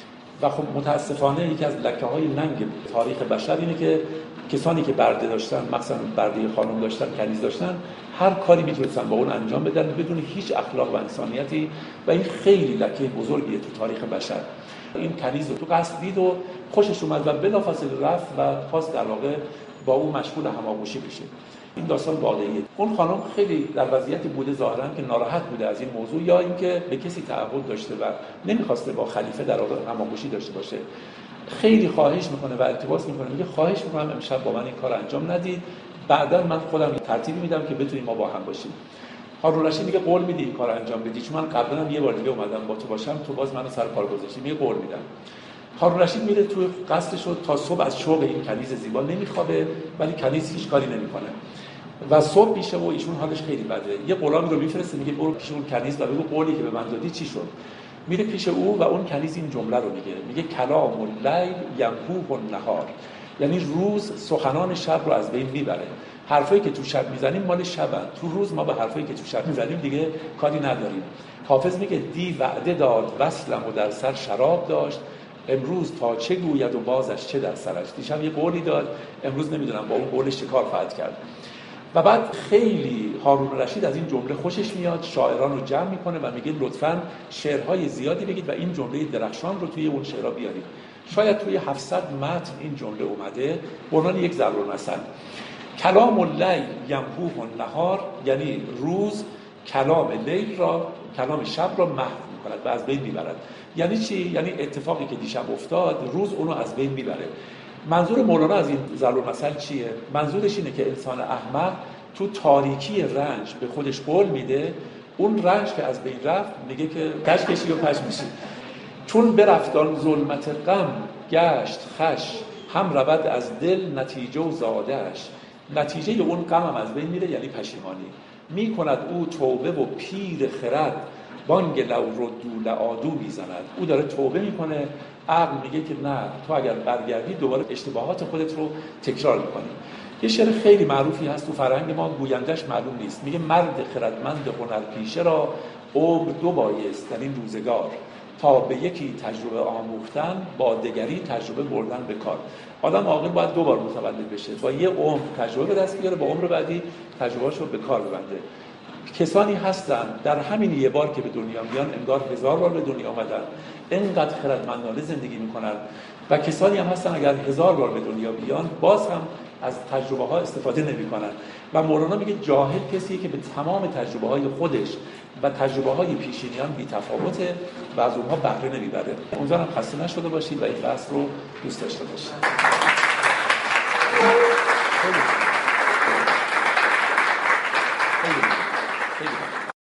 A: و خب متاسفانه یکی از لکه های ننگ تاریخ بشر اینه که کسانی که برده داشتن، مثلا برده خانم داشتن، کنیز داشتن، هر کاری میتونستن با اون انجام بدن بدون هیچ اخلاق و انسانیتی و این خیلی لکه بزرگیه تو تاریخ بشر. این کنیز رو تو قصد دید و خوشش اومد و بلافاصله رفت و خواست در واقع با اون مشغول هماغوشی بشه. این داستان واقعیه. اون خانم خیلی در وضعیتی بوده ظاهرا که ناراحت بوده از این موضوع، یا اینکه به کسی تعهد داشته و نمیخواسته با خلیفه در واقع هماغوشی داشته باشه. خیلی خواهش میکنه و التماس میکنه، میگه خواهش میکنم امشب با من این کار انجام ندید، بعدا من خودم یه ترتیبی میدم که بتونیم ما با هم باشیم. هارون الرشید میگه قول میدی این کار انجام بدی؟ چون من قبلا هم یه بار دیگه اومدم با تو باشم، تو باز منو سر کار گذاشتی. میگه قول میدم. هارون الرشید میره توی قصرش رو تا صبح از شوق این کنیز زیبا نمیخوابه، ولی کنیز هیچ کاری نمیکنه و صبح میشه و ایشون حالش خیلی بده. یه غلامی رو میفرسته میگه برو پیش اون کنیز و بگو قولی که به من دادی چی شد. میره پیش او و اون کنیز این جمله رو میگه، میگه کلام اللیل ینبوح النهار، یعنی روز سخنان شب رو از بین میبره. حرفایی که تو شب میزنیم مال شبن، تو روز ما به حرفایی که تو شب میزنیم دیگه کاری نداریم. حافظ میگه دی وعده داد وصلم و در سر شراب داشت، امروز تا چه گوید و بازش چه در سرش. دیشب یه قولی داد، امروز نمیدونم با اون قولش چه کار خواهد کرد. و بعد خیلی هارون الرشید از این جمله خوشش میاد، شاعران رو جمع میکنه و میگه لطفاً شعرهای زیادی بگید و این جمله درخشان رو توی اون شعرها بیارید. شاید توی هفتصد متن این جمله اومده به عنوان یک ضرب المثل. کلام اللیل ینبوح النهار یعنی روز کلام لیل را، کلام شب را محو میکند و از بین میبرد. یعنی چی؟ یعنی اتفاقی که دیشب افتاد روز اونو از بین میبره. منظور مولانا از این ضرب المثل چیه؟ منظورش اینه که انسان احمق تو تاریکی رنج به خودش قول میده، اون رنج که از بین رفت میگه که کش کشی و پش میشی. چون برفتان ظلمت غم گشت خش، هم رود از دل نتیجه و زادش. نتیجه اون غم هم از بین میره یعنی پشیمانی. میکند او توبه و پیر خرد، بانگ لو ردو لعادو میزند. او داره توبه میکنه، عقل میگه که نه تو اگر برگردی دوباره اشتباهات خودت رو تکرار میکنی. یه شعر خیلی معروفی هست تو فرهنگ ما، گویندش معلوم نیست، میگه مرد خردمند هنرپیشه را عمر دو بایست در این روزگار، تا به یکی تجربه آموختن با دگری تجربه بردن به کار. آدم عاقل باید دو بار متولد بشه، با یه عمر تجربه به دست بیاره، با عمر بعدی تجربه‌اشو به کار ببنده. کسانی هستن در همین یه بار که به دنیا میان انگار هزار بار به دنیا آمدن، اینقدر خردمندانه زندگی میکنن، و کسانی هم هستن اگر هزار بار به دنیا بیان باز هم از تجربه ها استفاده نمیکنن. و مولانا میگه جاهل کسیه که به تمام تجربه های خودش و تجربه های پیشینیان بی تفاوته و از اونها بهره نمیبره. امیدوارم خسته نشده باشید و این بحث رو دوست داشته باشید. خیلی خیلی خیلی